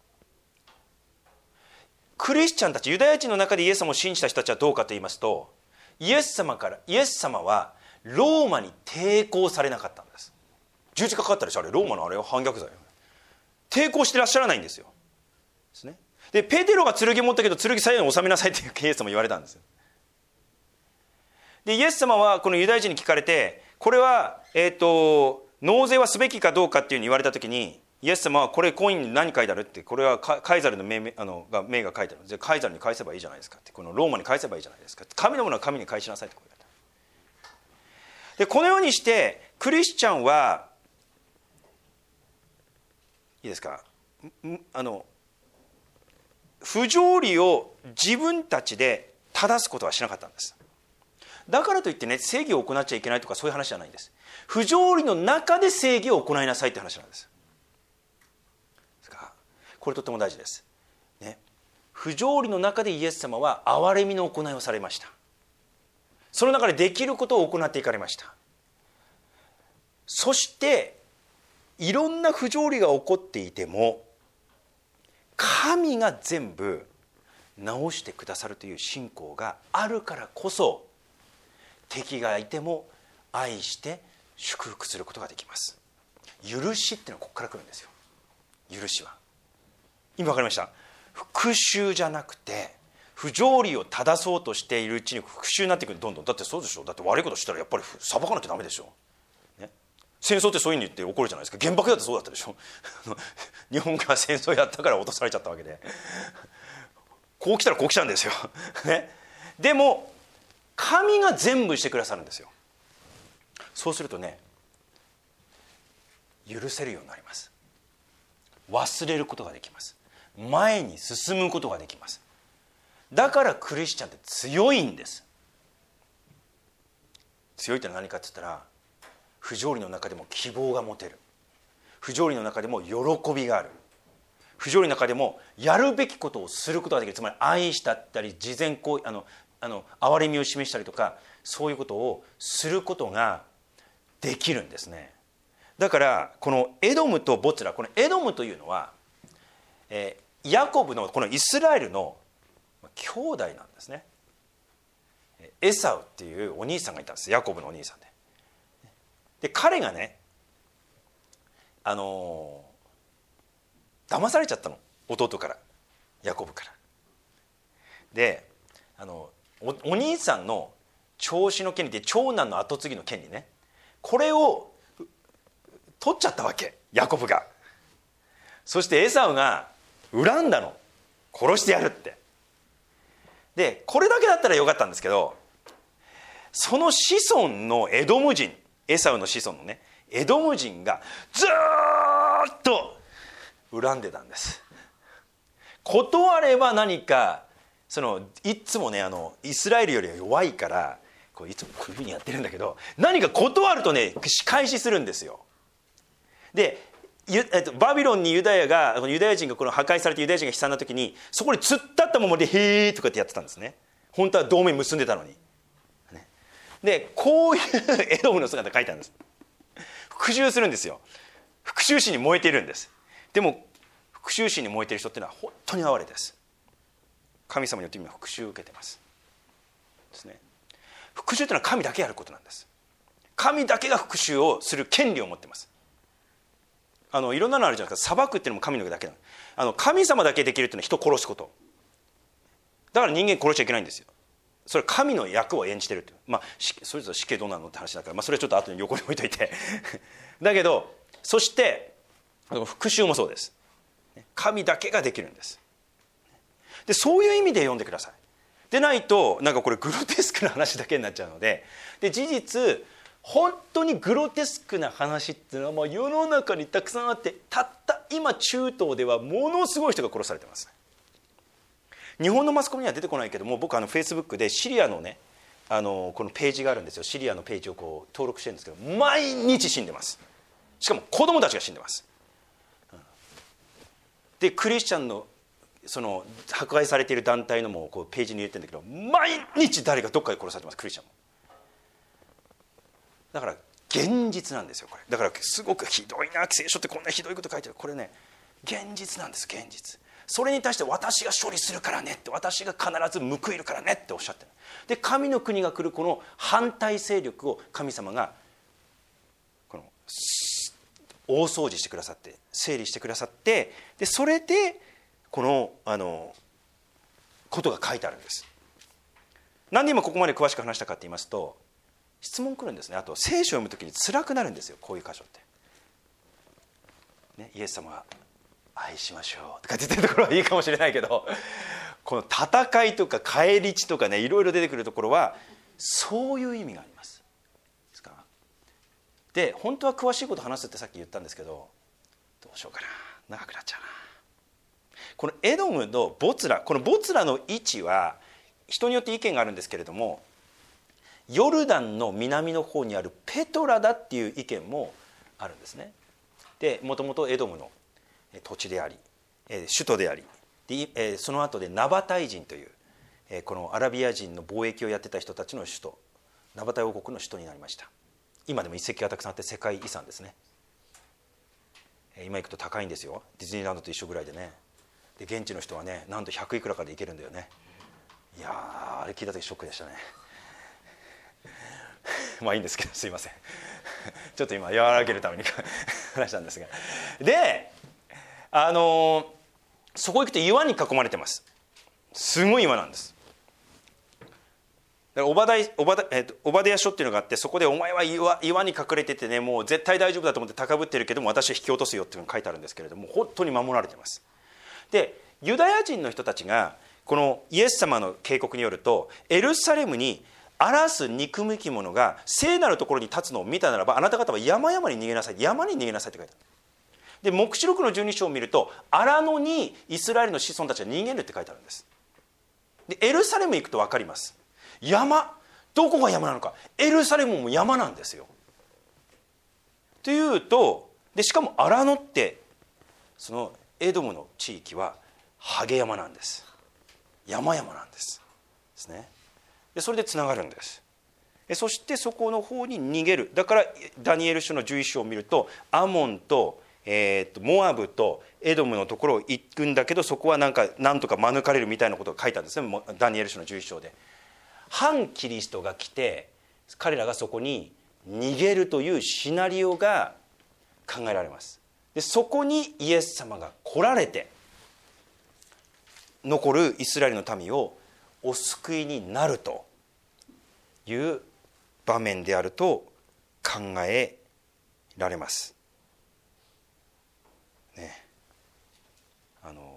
クリスチャンたち、ユダヤ人の中でイエス様を信じた人たちはどうかと言いますと、イエス様からイエス様はローマに抵抗されなかったんです。十字架かかったでしょ、あれローマのあれは反逆罪よ。抵抗してらっしゃらないんですよ。ですね。でペテロが剣持ったけど剣左右に収めなさいってイエス様言われたんですよ。でイエス様はこのユダヤ人に聞かれて、これは、えー、と納税はすべきかどうかっていうふうに言われた時に、イエス様はこれコインに何書いてあるって、これはカイザルの名あのが名が書いてある、じゃカイザルに返せばいいじゃないですかって、このローマに返せばいいじゃないですか、神のものは神に返しなさいって言われた。でこのようにしてクリスチャンはいいですか、あの不条理を自分たちで正すことはしなかったんです。だからといってね、正義を行っちゃいけないとかそういう話じゃないんです。不条理の中で正義を行いなさいって話なんです。これとても大事です、ね、不条理の中でイエス様は憐れみの行いをされました。その中でできることを行っていかれました。そしていろんな不条理が起こっていても神が全部直してくださるという信仰があるからこそ、敵がいても愛して祝福することができます。許しっていうのはここから来るんですよ。許しは今分かりました。復讐じゃなくて不条理を正そうとしているうちに復讐になっていく。どんどんだってそうでしょ、だって悪いことしたらやっぱり裁かなきゃダメでしょ、ね、戦争ってそういうふうに言って起こるじゃないですか。原爆だってそうだったでしょ日本が戦争やったから落とされちゃったわけでこう来たらこう来ちゃうんですよ、ね、でも神が全部してくださるんですよ。そうするとね、許せるようになります。忘れることができます。前に進むことができます。だからクリスチャンって強いんです。強いって何かって言ったら、不条理の中でも希望が持てる、不条理の中でも喜びがある、不条理の中でもやるべきことをすることができる。つまり愛したったり慈善行為、あのあの憐れみを示したりとか、そういうことをすることができるんですね。だからこのエドムとボツラ、このエドムというのは、えー、ヤコブのこのイスラエルの兄弟なんですね。エサウっていうお兄さんがいたんです。ヤコブのお兄さんで。で彼がね、あのー、騙されちゃったの、弟から、ヤコブから。であの お, お兄さんの長子の権利で長男の後継ぎの権利ね、これを取っちゃったわけ、ヤコブが。そしてエサウが恨んだの、殺してやるって。でこれだけだったらよかったんですけど、その子孫のエドム人、エサウの子孫のねエドム人がずーっと恨んでたんです。断れば何か、そのいつもね、あのイスラエルよりは弱いからこういつもこういうふうにやってるんだけど、何か断るとね仕返しするんですよ。でバビロンにユダヤがユダヤ人がこの破壊されてユダヤ人が悲惨な時に、そこに突っ立ったままでへーとかってやってたんですね。本当は同盟結んでたのに。でこういうエドムの姿書いてあるんです。 復讐するんですよ。復讐心に燃えているんです。でも復讐心に燃えている人っていうのは本当に哀れです。神様によって今復讐を受けてますですね。復讐というのは神だけやることなんです。神だけが復讐をする権利を持っています。あのいろんなのあるじゃないですか。裁くっていうのも神のだけなの。あの神様だけできるっていうのは人を殺すこと。だから人間殺しちゃいけないんですよ。それは神の役を演じてるっていう、まあ、それぞれ死刑どうなのって話だから、まあ、それはちょっと後に横に置いといてだけどそして復讐もそうです。神だけができるんです。でそういう意味で読んでください。でないとなんかこれグロテスクな話だけになっちゃうので、で事実本当にグロテスクな話っていうのはもう世の中にたくさんあって、たった今中東ではものすごい人が殺されてます。日本のマスコミには出てこないけども、僕あのフェイスブックでシリアのねあのこのページがあるんですよ。シリアのページをこう登録してるんですけど、毎日死んでます。しかも子供たちが死んでます。でクリスチャンのその迫害されている団体のもこうページに入れてるんだけど、毎日誰かどっかで殺されてます。クリスチャンも。だから現実なんですよこれ。だからすごくひどいな、聖書ってこんなひどいこと書いてる。これね現実なんです。現実。それに対して私が処理するからねって、私が必ず報いるからねっておっしゃってる。で神の国が来るこの反対勢力を神様がこの大掃除してくださって、整理してくださって、でそれでこのあのことが書いてあるんです。なんで今ここまで詳しく話したかって言いますと、質問来るんですね。あと聖書を読むときに辛くなるんですよ、こういう箇所って、ね、イエス様が愛しましょうとか言ってるところはいいかもしれないけど、この戦いとか返り血とかね、いろいろ出てくるところはそういう意味があります。ですか。で本当は詳しいこと話すってさっき言ったんですけど、どうしようかな、長くなっちゃうな。このエドムのボツラ、このボツラの位置は人によって意見があるんですけれども、ヨルダンの南の方にあるペトラだっていう意見もあるんですね。でもともとエドムの土地であり首都であり、でその後でナバタイ人というこのアラビア人の貿易をやってた人たちの首都、ナバタイ王国の首都になりました。今でも遺跡がたくさんあって世界遺産ですね。今行くと高いんですよ。ディズニーランドと一緒ぐらいでね。で現地の人はね、なんとひゃくいくらかで行けるんだよね。いやー、あれ聞いた時ショックでしたねまあいいんですけど、すいませんちょっと今和らげるために話したんですが、であのー、そこ行くと岩に囲まれてます。すごい岩なんです。オバダイオバダ、えー、とオバデヤ書っていうのがあって、そこでお前は 岩, 岩に隠れててね、もう絶対大丈夫だと思って高ぶってるけども私は引き落とすよっていうのが書いてあるんですけれども、本当に守られてます。でユダヤ人の人たちがこのイエス様の警告によると、エルサレムに荒らす憎むき者が聖なるところに立つのを見たならば、あなた方は山々に逃げなさい、山に逃げなさいって書いてある。で黙示録のじゅうに章を見ると、荒野にイスラエルの子孫たちは逃げるって書いてあるんです。でエルサレム行くと分かります。山、どこが山なのか。エルサレムも山なんですよ。というと、でしかも荒野ってそのエドムの地域はハゲ山なんです。山々なんですですね。でそれでつながるんです。そしてそこの方に逃げる。だからダニエル書のじゅういち章を見ると、アモンと、えー、とモアブとエドムのところを行くんだけど、そこはなんかなんとか免れるみたいなことが書いてあるんですね、ダニエル書のじゅういち章で。反キリストが来て彼らがそこに逃げるというシナリオが考えられます。でそこにイエス様が来られて、残るイスラエルの民をお救いになるという場面であると考えられます、ね、あの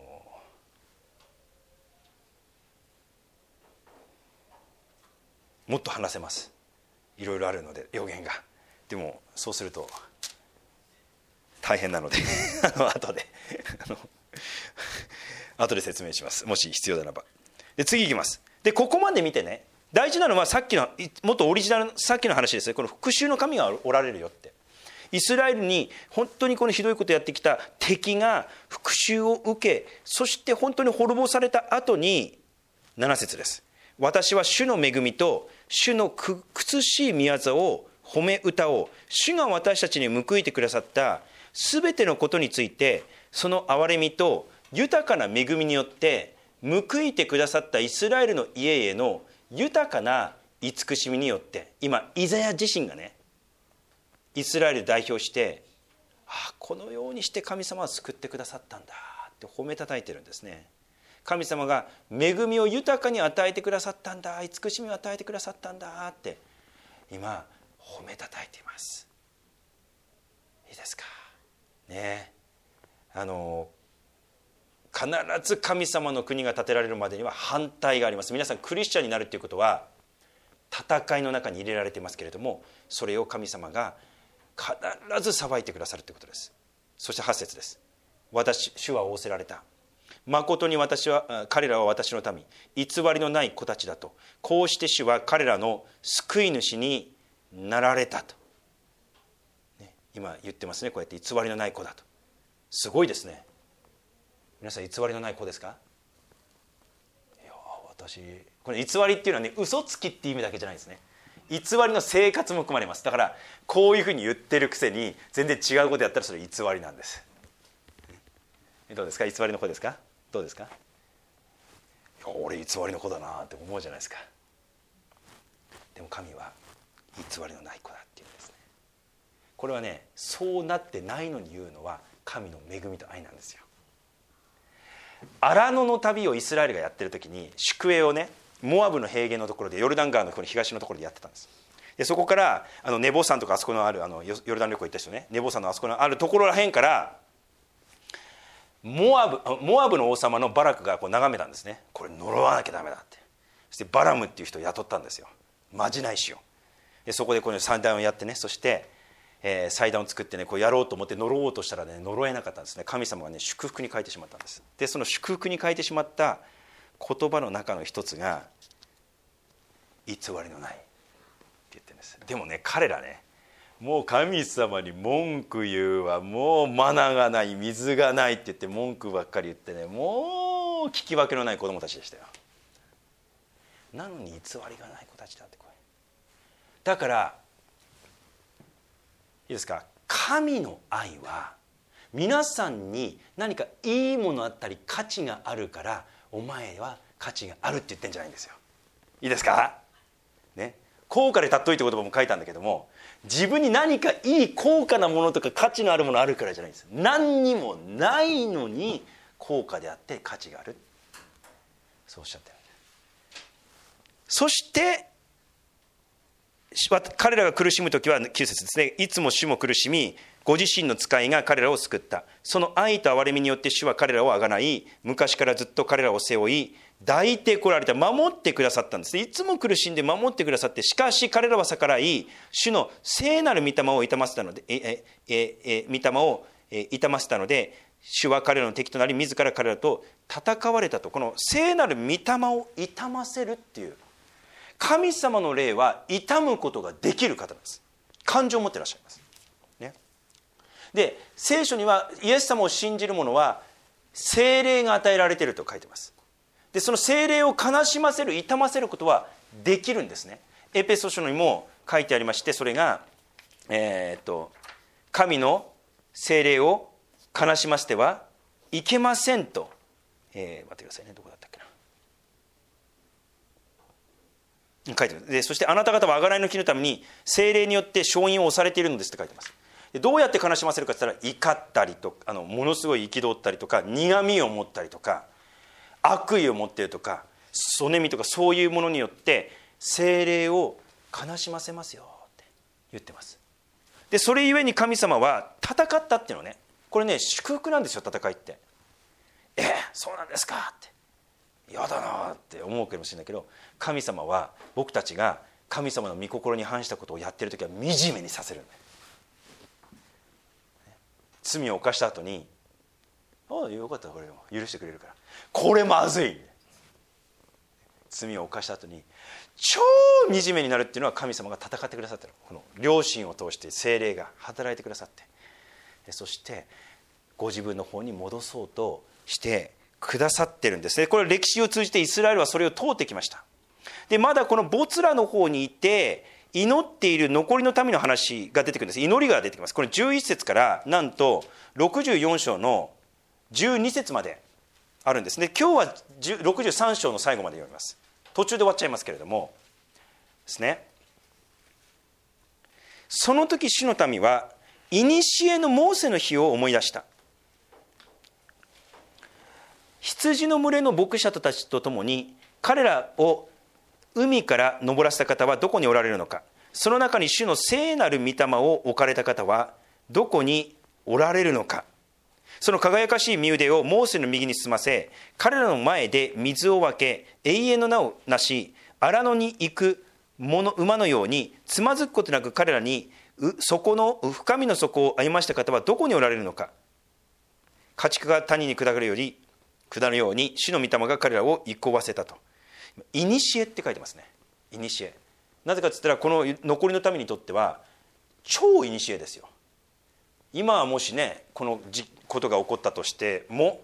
もっと話せます。いろいろあるので予言が。でもそうすると大変なのであの後であの後で説明します、もし必要ならば。で次いきます。でここまで見てね、大事なのはさっきのもっとオリジナルのさっきの話ですね。この復讐の神がおられるよって、イスラエルに本当にこのひどいことをやってきた敵が復讐を受け、そして本当に滅ぼされた後になな節です。私は主の恵みと主の苦しい宮座を褒め歌を、主が私たちに報いてくださったすべてのことについて、その憐れみと豊かな恵みによって報いてくださったイスラエルの家への豊かな慈しみによって、今イザヤ自身がね、イスラエルを代表して、あ、このようにして神様は救ってくださったんだって褒めたたえてるんですね。神様が恵みを豊かに与えてくださったんだ、慈しみを与えてくださったんだって今褒めたたえています。いいですかね。あの必ず神様の国が建てられるまでには反対があります。皆さんクリスチャンになるということは戦いの中に入れられていますけれども、それを神様が必ず裁いてくださるということです。そしてはち節です。私、主は仰せられた。誠に私は彼らは私の民、偽りのない子たちだと。こうして主は彼らの救い主になられたと、ね、今言ってますね。こうやって偽りのない子だと。すごいですね。皆さん偽りのない子ですか？いや私これ偽りっていうのはね、嘘つきっていう意味だけじゃないですね。偽りの生活も含まれます。だからこういうふうに言ってるくせに全然違うことやったらそれ偽りなんです。どうですか？偽りの子ですか？どうですか？俺偽りの子だなって思うじゃないですか。でも神は偽りのない子だっていうんですね。これはね、そうなってないのに言うのは神の恵みと愛なんですよ。荒野の旅をイスラエルがやってる時に宿営をね、モアブの平原のところでヨルダン川の東のところでやってたんです。でそこからあのネボ山とかあそこのあるあのヨルダン旅行行った人ね、ネボ山のあそこのあるところらへんからモアブモアブの王様のバラクがこう眺めたんですね。これ呪わなきゃダメだって。そしてバラムっていう人を雇ったんですよ。まじない師を。でそこでこの祭壇をやってね、そして、えー、祭壇を作ってね、こうやろうと思って呪おうとしたらね、呪えなかったんですね。神様がね、祝福に変えてしまったんです。でその祝福に変えてしまった言葉の中の一つが偽りのないって言ってるんです。でもね、彼らね、もう神様に文句言うわ、もうマナがない、水がないって言って文句ばっかり言ってね、もう聞き分けのない子供たちでしたよ。なのに偽りがない子たちだってこれ。だからいいですか、神の愛は皆さんに何かいいものあったり価値があるからお前は価値があるって言ってんじゃないんですよ。いいですかね。高価で尊いって言葉も書いたんだけども、自分に何かいい高価なものとか価値のあるものあるからじゃないんです。何にもないのに高価であって価値がある、そうおっしゃってる。そして彼らが苦しむ時はきゅう節ですね。いつも主も苦しみ、ご自身の使いが彼らを救った。その愛と憐れみによって主は彼らをあがない、昔からずっと彼らを背負い抱いてこられた、守ってくださったんです。いつも苦しんで守ってくださって、しかし彼らは逆らい主の聖なる御霊を痛ませたのでえええ御霊を痛ませたので、主は彼らの敵となり自ら彼らと戦われたと。この聖なる御霊を痛ませるっていう、神様の霊は痛むことができる方なんです。感情を持っていらっしゃいます、ね、で聖書にはイエス様を信じる者は聖霊が与えられていると書いてます。でその聖霊を悲しませる、痛ませることはできるんですね。エペソ書にも書いてありまして、それが、えー、っと神の聖霊を悲しませてはいけませんと、えー、待ってくださいね、どこだったっけな、書いてます。でそしてあなた方は贖いの日のために聖霊によって勝因を押されているのですって書いてます。でどうやって悲しませるかって言ったら、怒ったりとか、あのものすごい憤ったりとか、苦みを持ったりとか、悪意を持っているとか、そねみとか、そういうものによって聖霊を悲しませますよって言ってます。でそれゆえに神様は戦ったっていうのね、これね祝福なんですよ、戦いって。えそうなんですかって嫌だなって思うかもしれないけど、神様は僕たちが神様の御心に反したことをやってるときは惨めにさせるんだよ。罪を犯した後に、ああよかった、これも許してくれるから、これまずい、罪を犯した後に超惨めになるっていうのは神様が戦ってくださってる。この良心を通して聖霊が働いてくださって、でそしてご自分の方に戻そうとしてくださってるんですね。これ歴史を通じてイスラエルはそれを通ってきました。でまだこのボツラの方にいて祈っている残りの民の話が出てくるんです。祈りが出てきます。これじゅういっ節からなんとろくじゅうよん章のじゅうに節まであるんですね。今日はろくじゅうさん章の最後まで読みます。途中で終わっちゃいますけれどもですね。その時主の民は古のモーセの日を思い出した。羊の群れの牧者たちと共に彼らを海から登らせた方はどこにおられるのか。その中に主の聖なる御霊を置かれた方はどこにおられるのか。その輝かしい身腕をモーセの右に進ませ、彼らの前で水を分け、永遠の名をなし、荒野に行く馬のようにつまずくことなく彼らに底の深みの底を歩ました方はどこにおられるのか。家畜が谷に下るより下るように主の御霊が彼らを行こわせたと。いにしえって書いてますね。いにしえ。なぜかといったらこの残りの民にとっては超いにしえですよ。今はもしねこのことが起こったとしても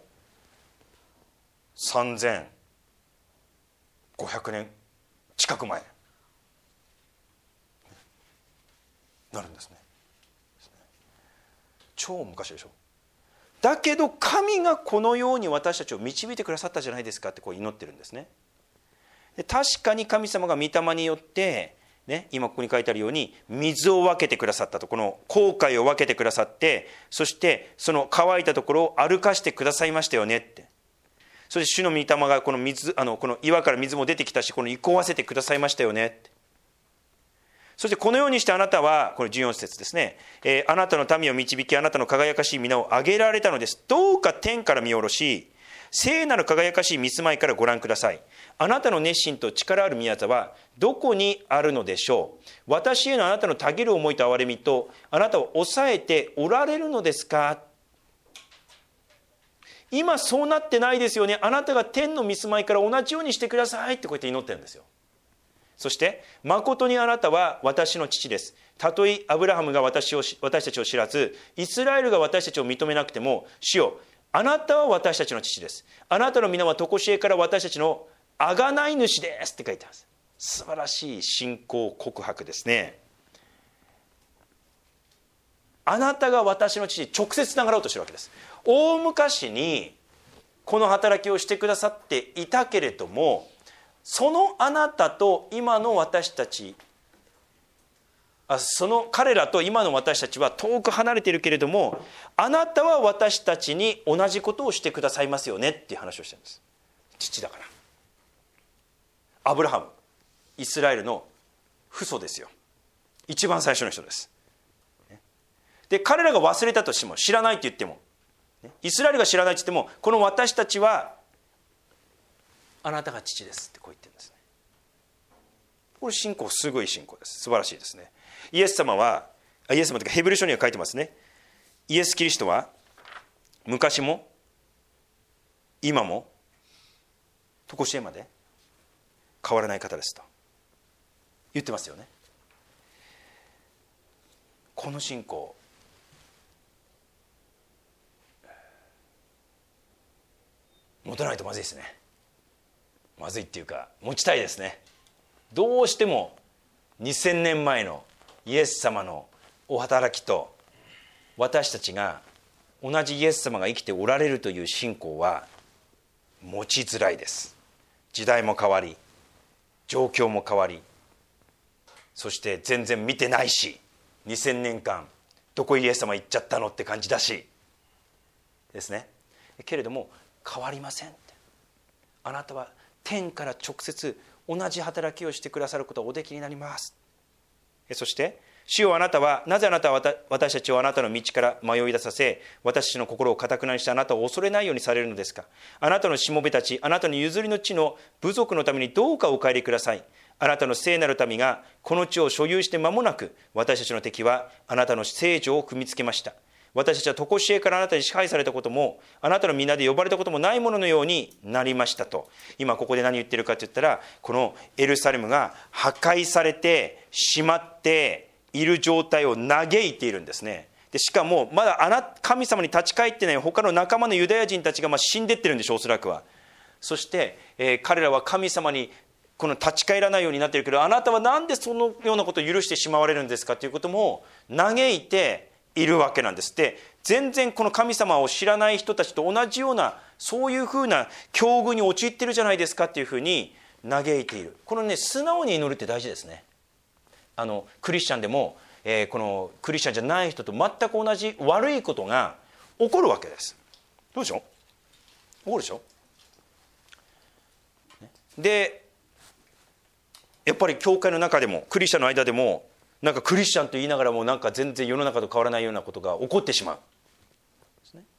さんぜんごひゃくねん近く前なるんですね。超昔でしょ。だけど神がこのように私たちを導いてくださったじゃないですかってこう祈ってるんですね。で確かに神様が御霊によって、ね、今ここに書いてあるように水を分けてくださったと。この紅海を分けてくださって、そしてその乾いたところを歩かしてくださいましたよねって。そして主の御霊がこの水あのこの岩から水も出てきたし、この行こわせてくださいましたよねって。そしてこのようにしてあなたは、これじゅうよん節ですね、えー、あなたの民を導き、あなたの輝かしい皆を挙げられたのです。どうか天から見下ろし、聖なる輝かしい御住まいからご覧ください。あなたの熱心と力ある宮座はどこにあるのでしょう。私へのあなたのたぎる思いと憐れみと、あなたを抑えておられるのですか。今そうなってないですよね。あなたが天の御住まいから同じようにしてくださいってこうやって祈ってるんですよ。そして誠にあなたは私の父です。たとえアブラハムが私を私たちを知らず、イスラエルが私たちを認めなくても、主よ、あなたは私たちの父です。あなたの皆は常しえから私たちの贖い主ですって書いてあります。素晴らしい信仰告白ですね。あなたが私の父に直接つながろうとしてるわけです。大昔にこの働きをしてくださっていたけれども、そのあなたと今の私たち、あその彼らと今の私たちは遠く離れているけれども、あなたは私たちに同じことをしてくださいますよねっていう話をしてるんです。父だから。アブラハム、イスラエルの父祖ですよ。一番最初の人です。で、彼らが忘れたとしても、知らないって言っても、イスラエルが知らないって言っても、この私たちはあなたが父ですってこう言ってるんですね。これ信仰、すごい信仰です。素晴らしいですね。イエス様は、イエス様というかヘブル書には書いてますね。イエス・キリストは昔も今も常しえまで変わらない方ですと言ってますよね。この信仰、持たないとまずいですね。まずいっていうか持ちたいですね。どうしてもにせんねんまえのイエス様のお働きと私たちが同じイエス様が生きておられるという信仰は持ちづらいです。時代も変わり、状況も変わり、そして全然見てないし、にせんねんかんどこイエス様行っちゃったのって感じだしですね。けれども変わりませんって。あなたは天から直接同じ働きをしてくださることをおできになります。そして主よ、あなたはなぜあなたは私たちをあなたの道から迷い出させ、私たちの心を堅くなにしてあなたを恐れないようにされるのですか。あなたのしもべたち、あなたの譲りの地の部族のためにどうかお帰りください。あなたの聖なる民がこの地を所有して間もなく、私たちの敵はあなたの聖女を踏みつけました。私たちは常しえからあなたに支配されたことも、あなたの皆で呼ばれたこともないもののようになりましたと。今ここで何言ってるかといったら、このエルサレムが破壊されてしまっている状態を嘆いているんですね。でしかもまだあな神様に立ち返ってない他の仲間のユダヤ人たちがまあ死んでってるんでしょう、おそらくは。そして、えー、彼らは神様にこの立ち返らないようになっているけど、あなたはなんでそのようなことを許してしまわれるんですかということも嘆いているわけなんです。で、全然この神様を知らない人たちと同じようなそういうふうな境遇に陥ってるじゃないですかっていうふうに嘆いている。このね、素直に祈るって大事ですね。あのクリスチャンでも、えー、このクリスチャンじゃない人と全く同じ悪いことが起こるわけです。どうでしょう？起こるでしょ？でやっぱり教会の中でもクリスチャンの間でもなんかクリスチャンと言いながらもなんか全然世の中と変わらないようなことが起こってしまうですね。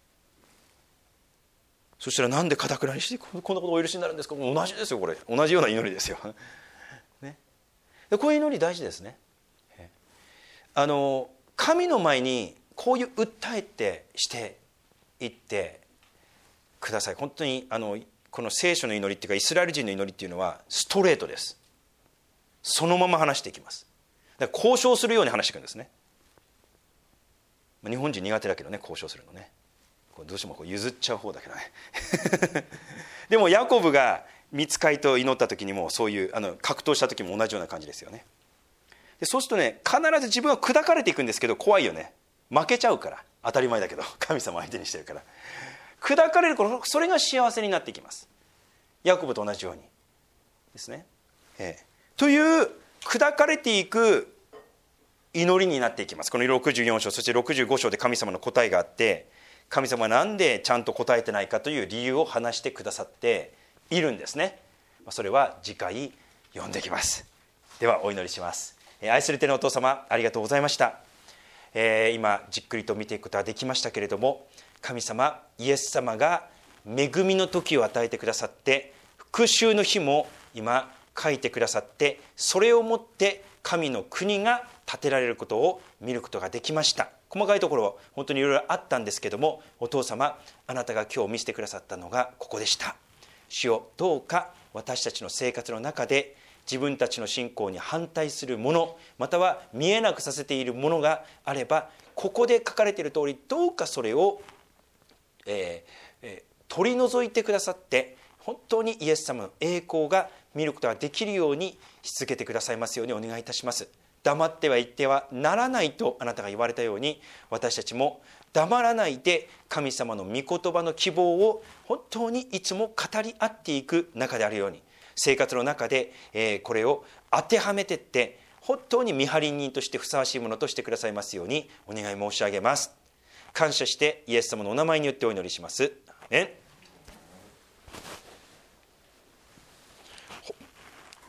そしたらなんで堅くなにしてこんなことお許しになるんですか？同じですよ、これ同じような祈りですよ、ね、でこういう祈り大事ですね。あの神の前にこういう訴えてしていってください。本当にあのこの聖書の祈りっていうかイスラエル人の祈りっていうのはストレートです。そのまま話していきます。だから交渉するように話していくんですね。日本人苦手だけどね、交渉するのね。どうしてもこう譲っちゃう方だけどねでもヤコブが御使いと祈った時にもそういうあの格闘した時も同じような感じですよね。でそうするとね、必ず自分は砕かれていくんですけど、怖いよね。負けちゃうから、当たり前だけど神様相手にしてるから砕かれる頃、それが幸せになっていきます。ヤコブと同じようにですね、ええ、という砕かれていく祈りになっていきます。このろくじゅうよん章、そしてろくじゅうご章で神様の答えがあって、神様はなんでちゃんと答えてないかという理由を話してくださっているんですね。それは次回読んでいきます。ではお祈りします。愛する天のお父様、ありがとうございました。えー、今じっくりと見ていくことができましたけれども、神様イエス様が恵みの時を与えてくださって、復讐の日も今書いてくださって、それをもって神の国が建てられることを見ることができました。細かいところは本当にいろいろあったんですけども、お父様、あなたが今日見せてくださったのがここでした。主よ、どうか私たちの生活の中で自分たちの信仰に反対するもの、または見えなくさせているものがあれば、ここで書かれている通りどうかそれを、えーえー、取り除いてくださって、本当にイエス様の栄光が見ることができるようにし続けてくださいますようにお願いいたします。黙っては言ってはならないとあなたが言われたように、私たちも黙らないで神様の御言葉の希望を本当にいつも語り合っていく中であるように、生活の中でこれを当てはめていって本当に見張り人としてふさわしいものとしてくださいますようにお願い申し上げます。感謝してイエス様のお名前によってお祈りします。アーメン。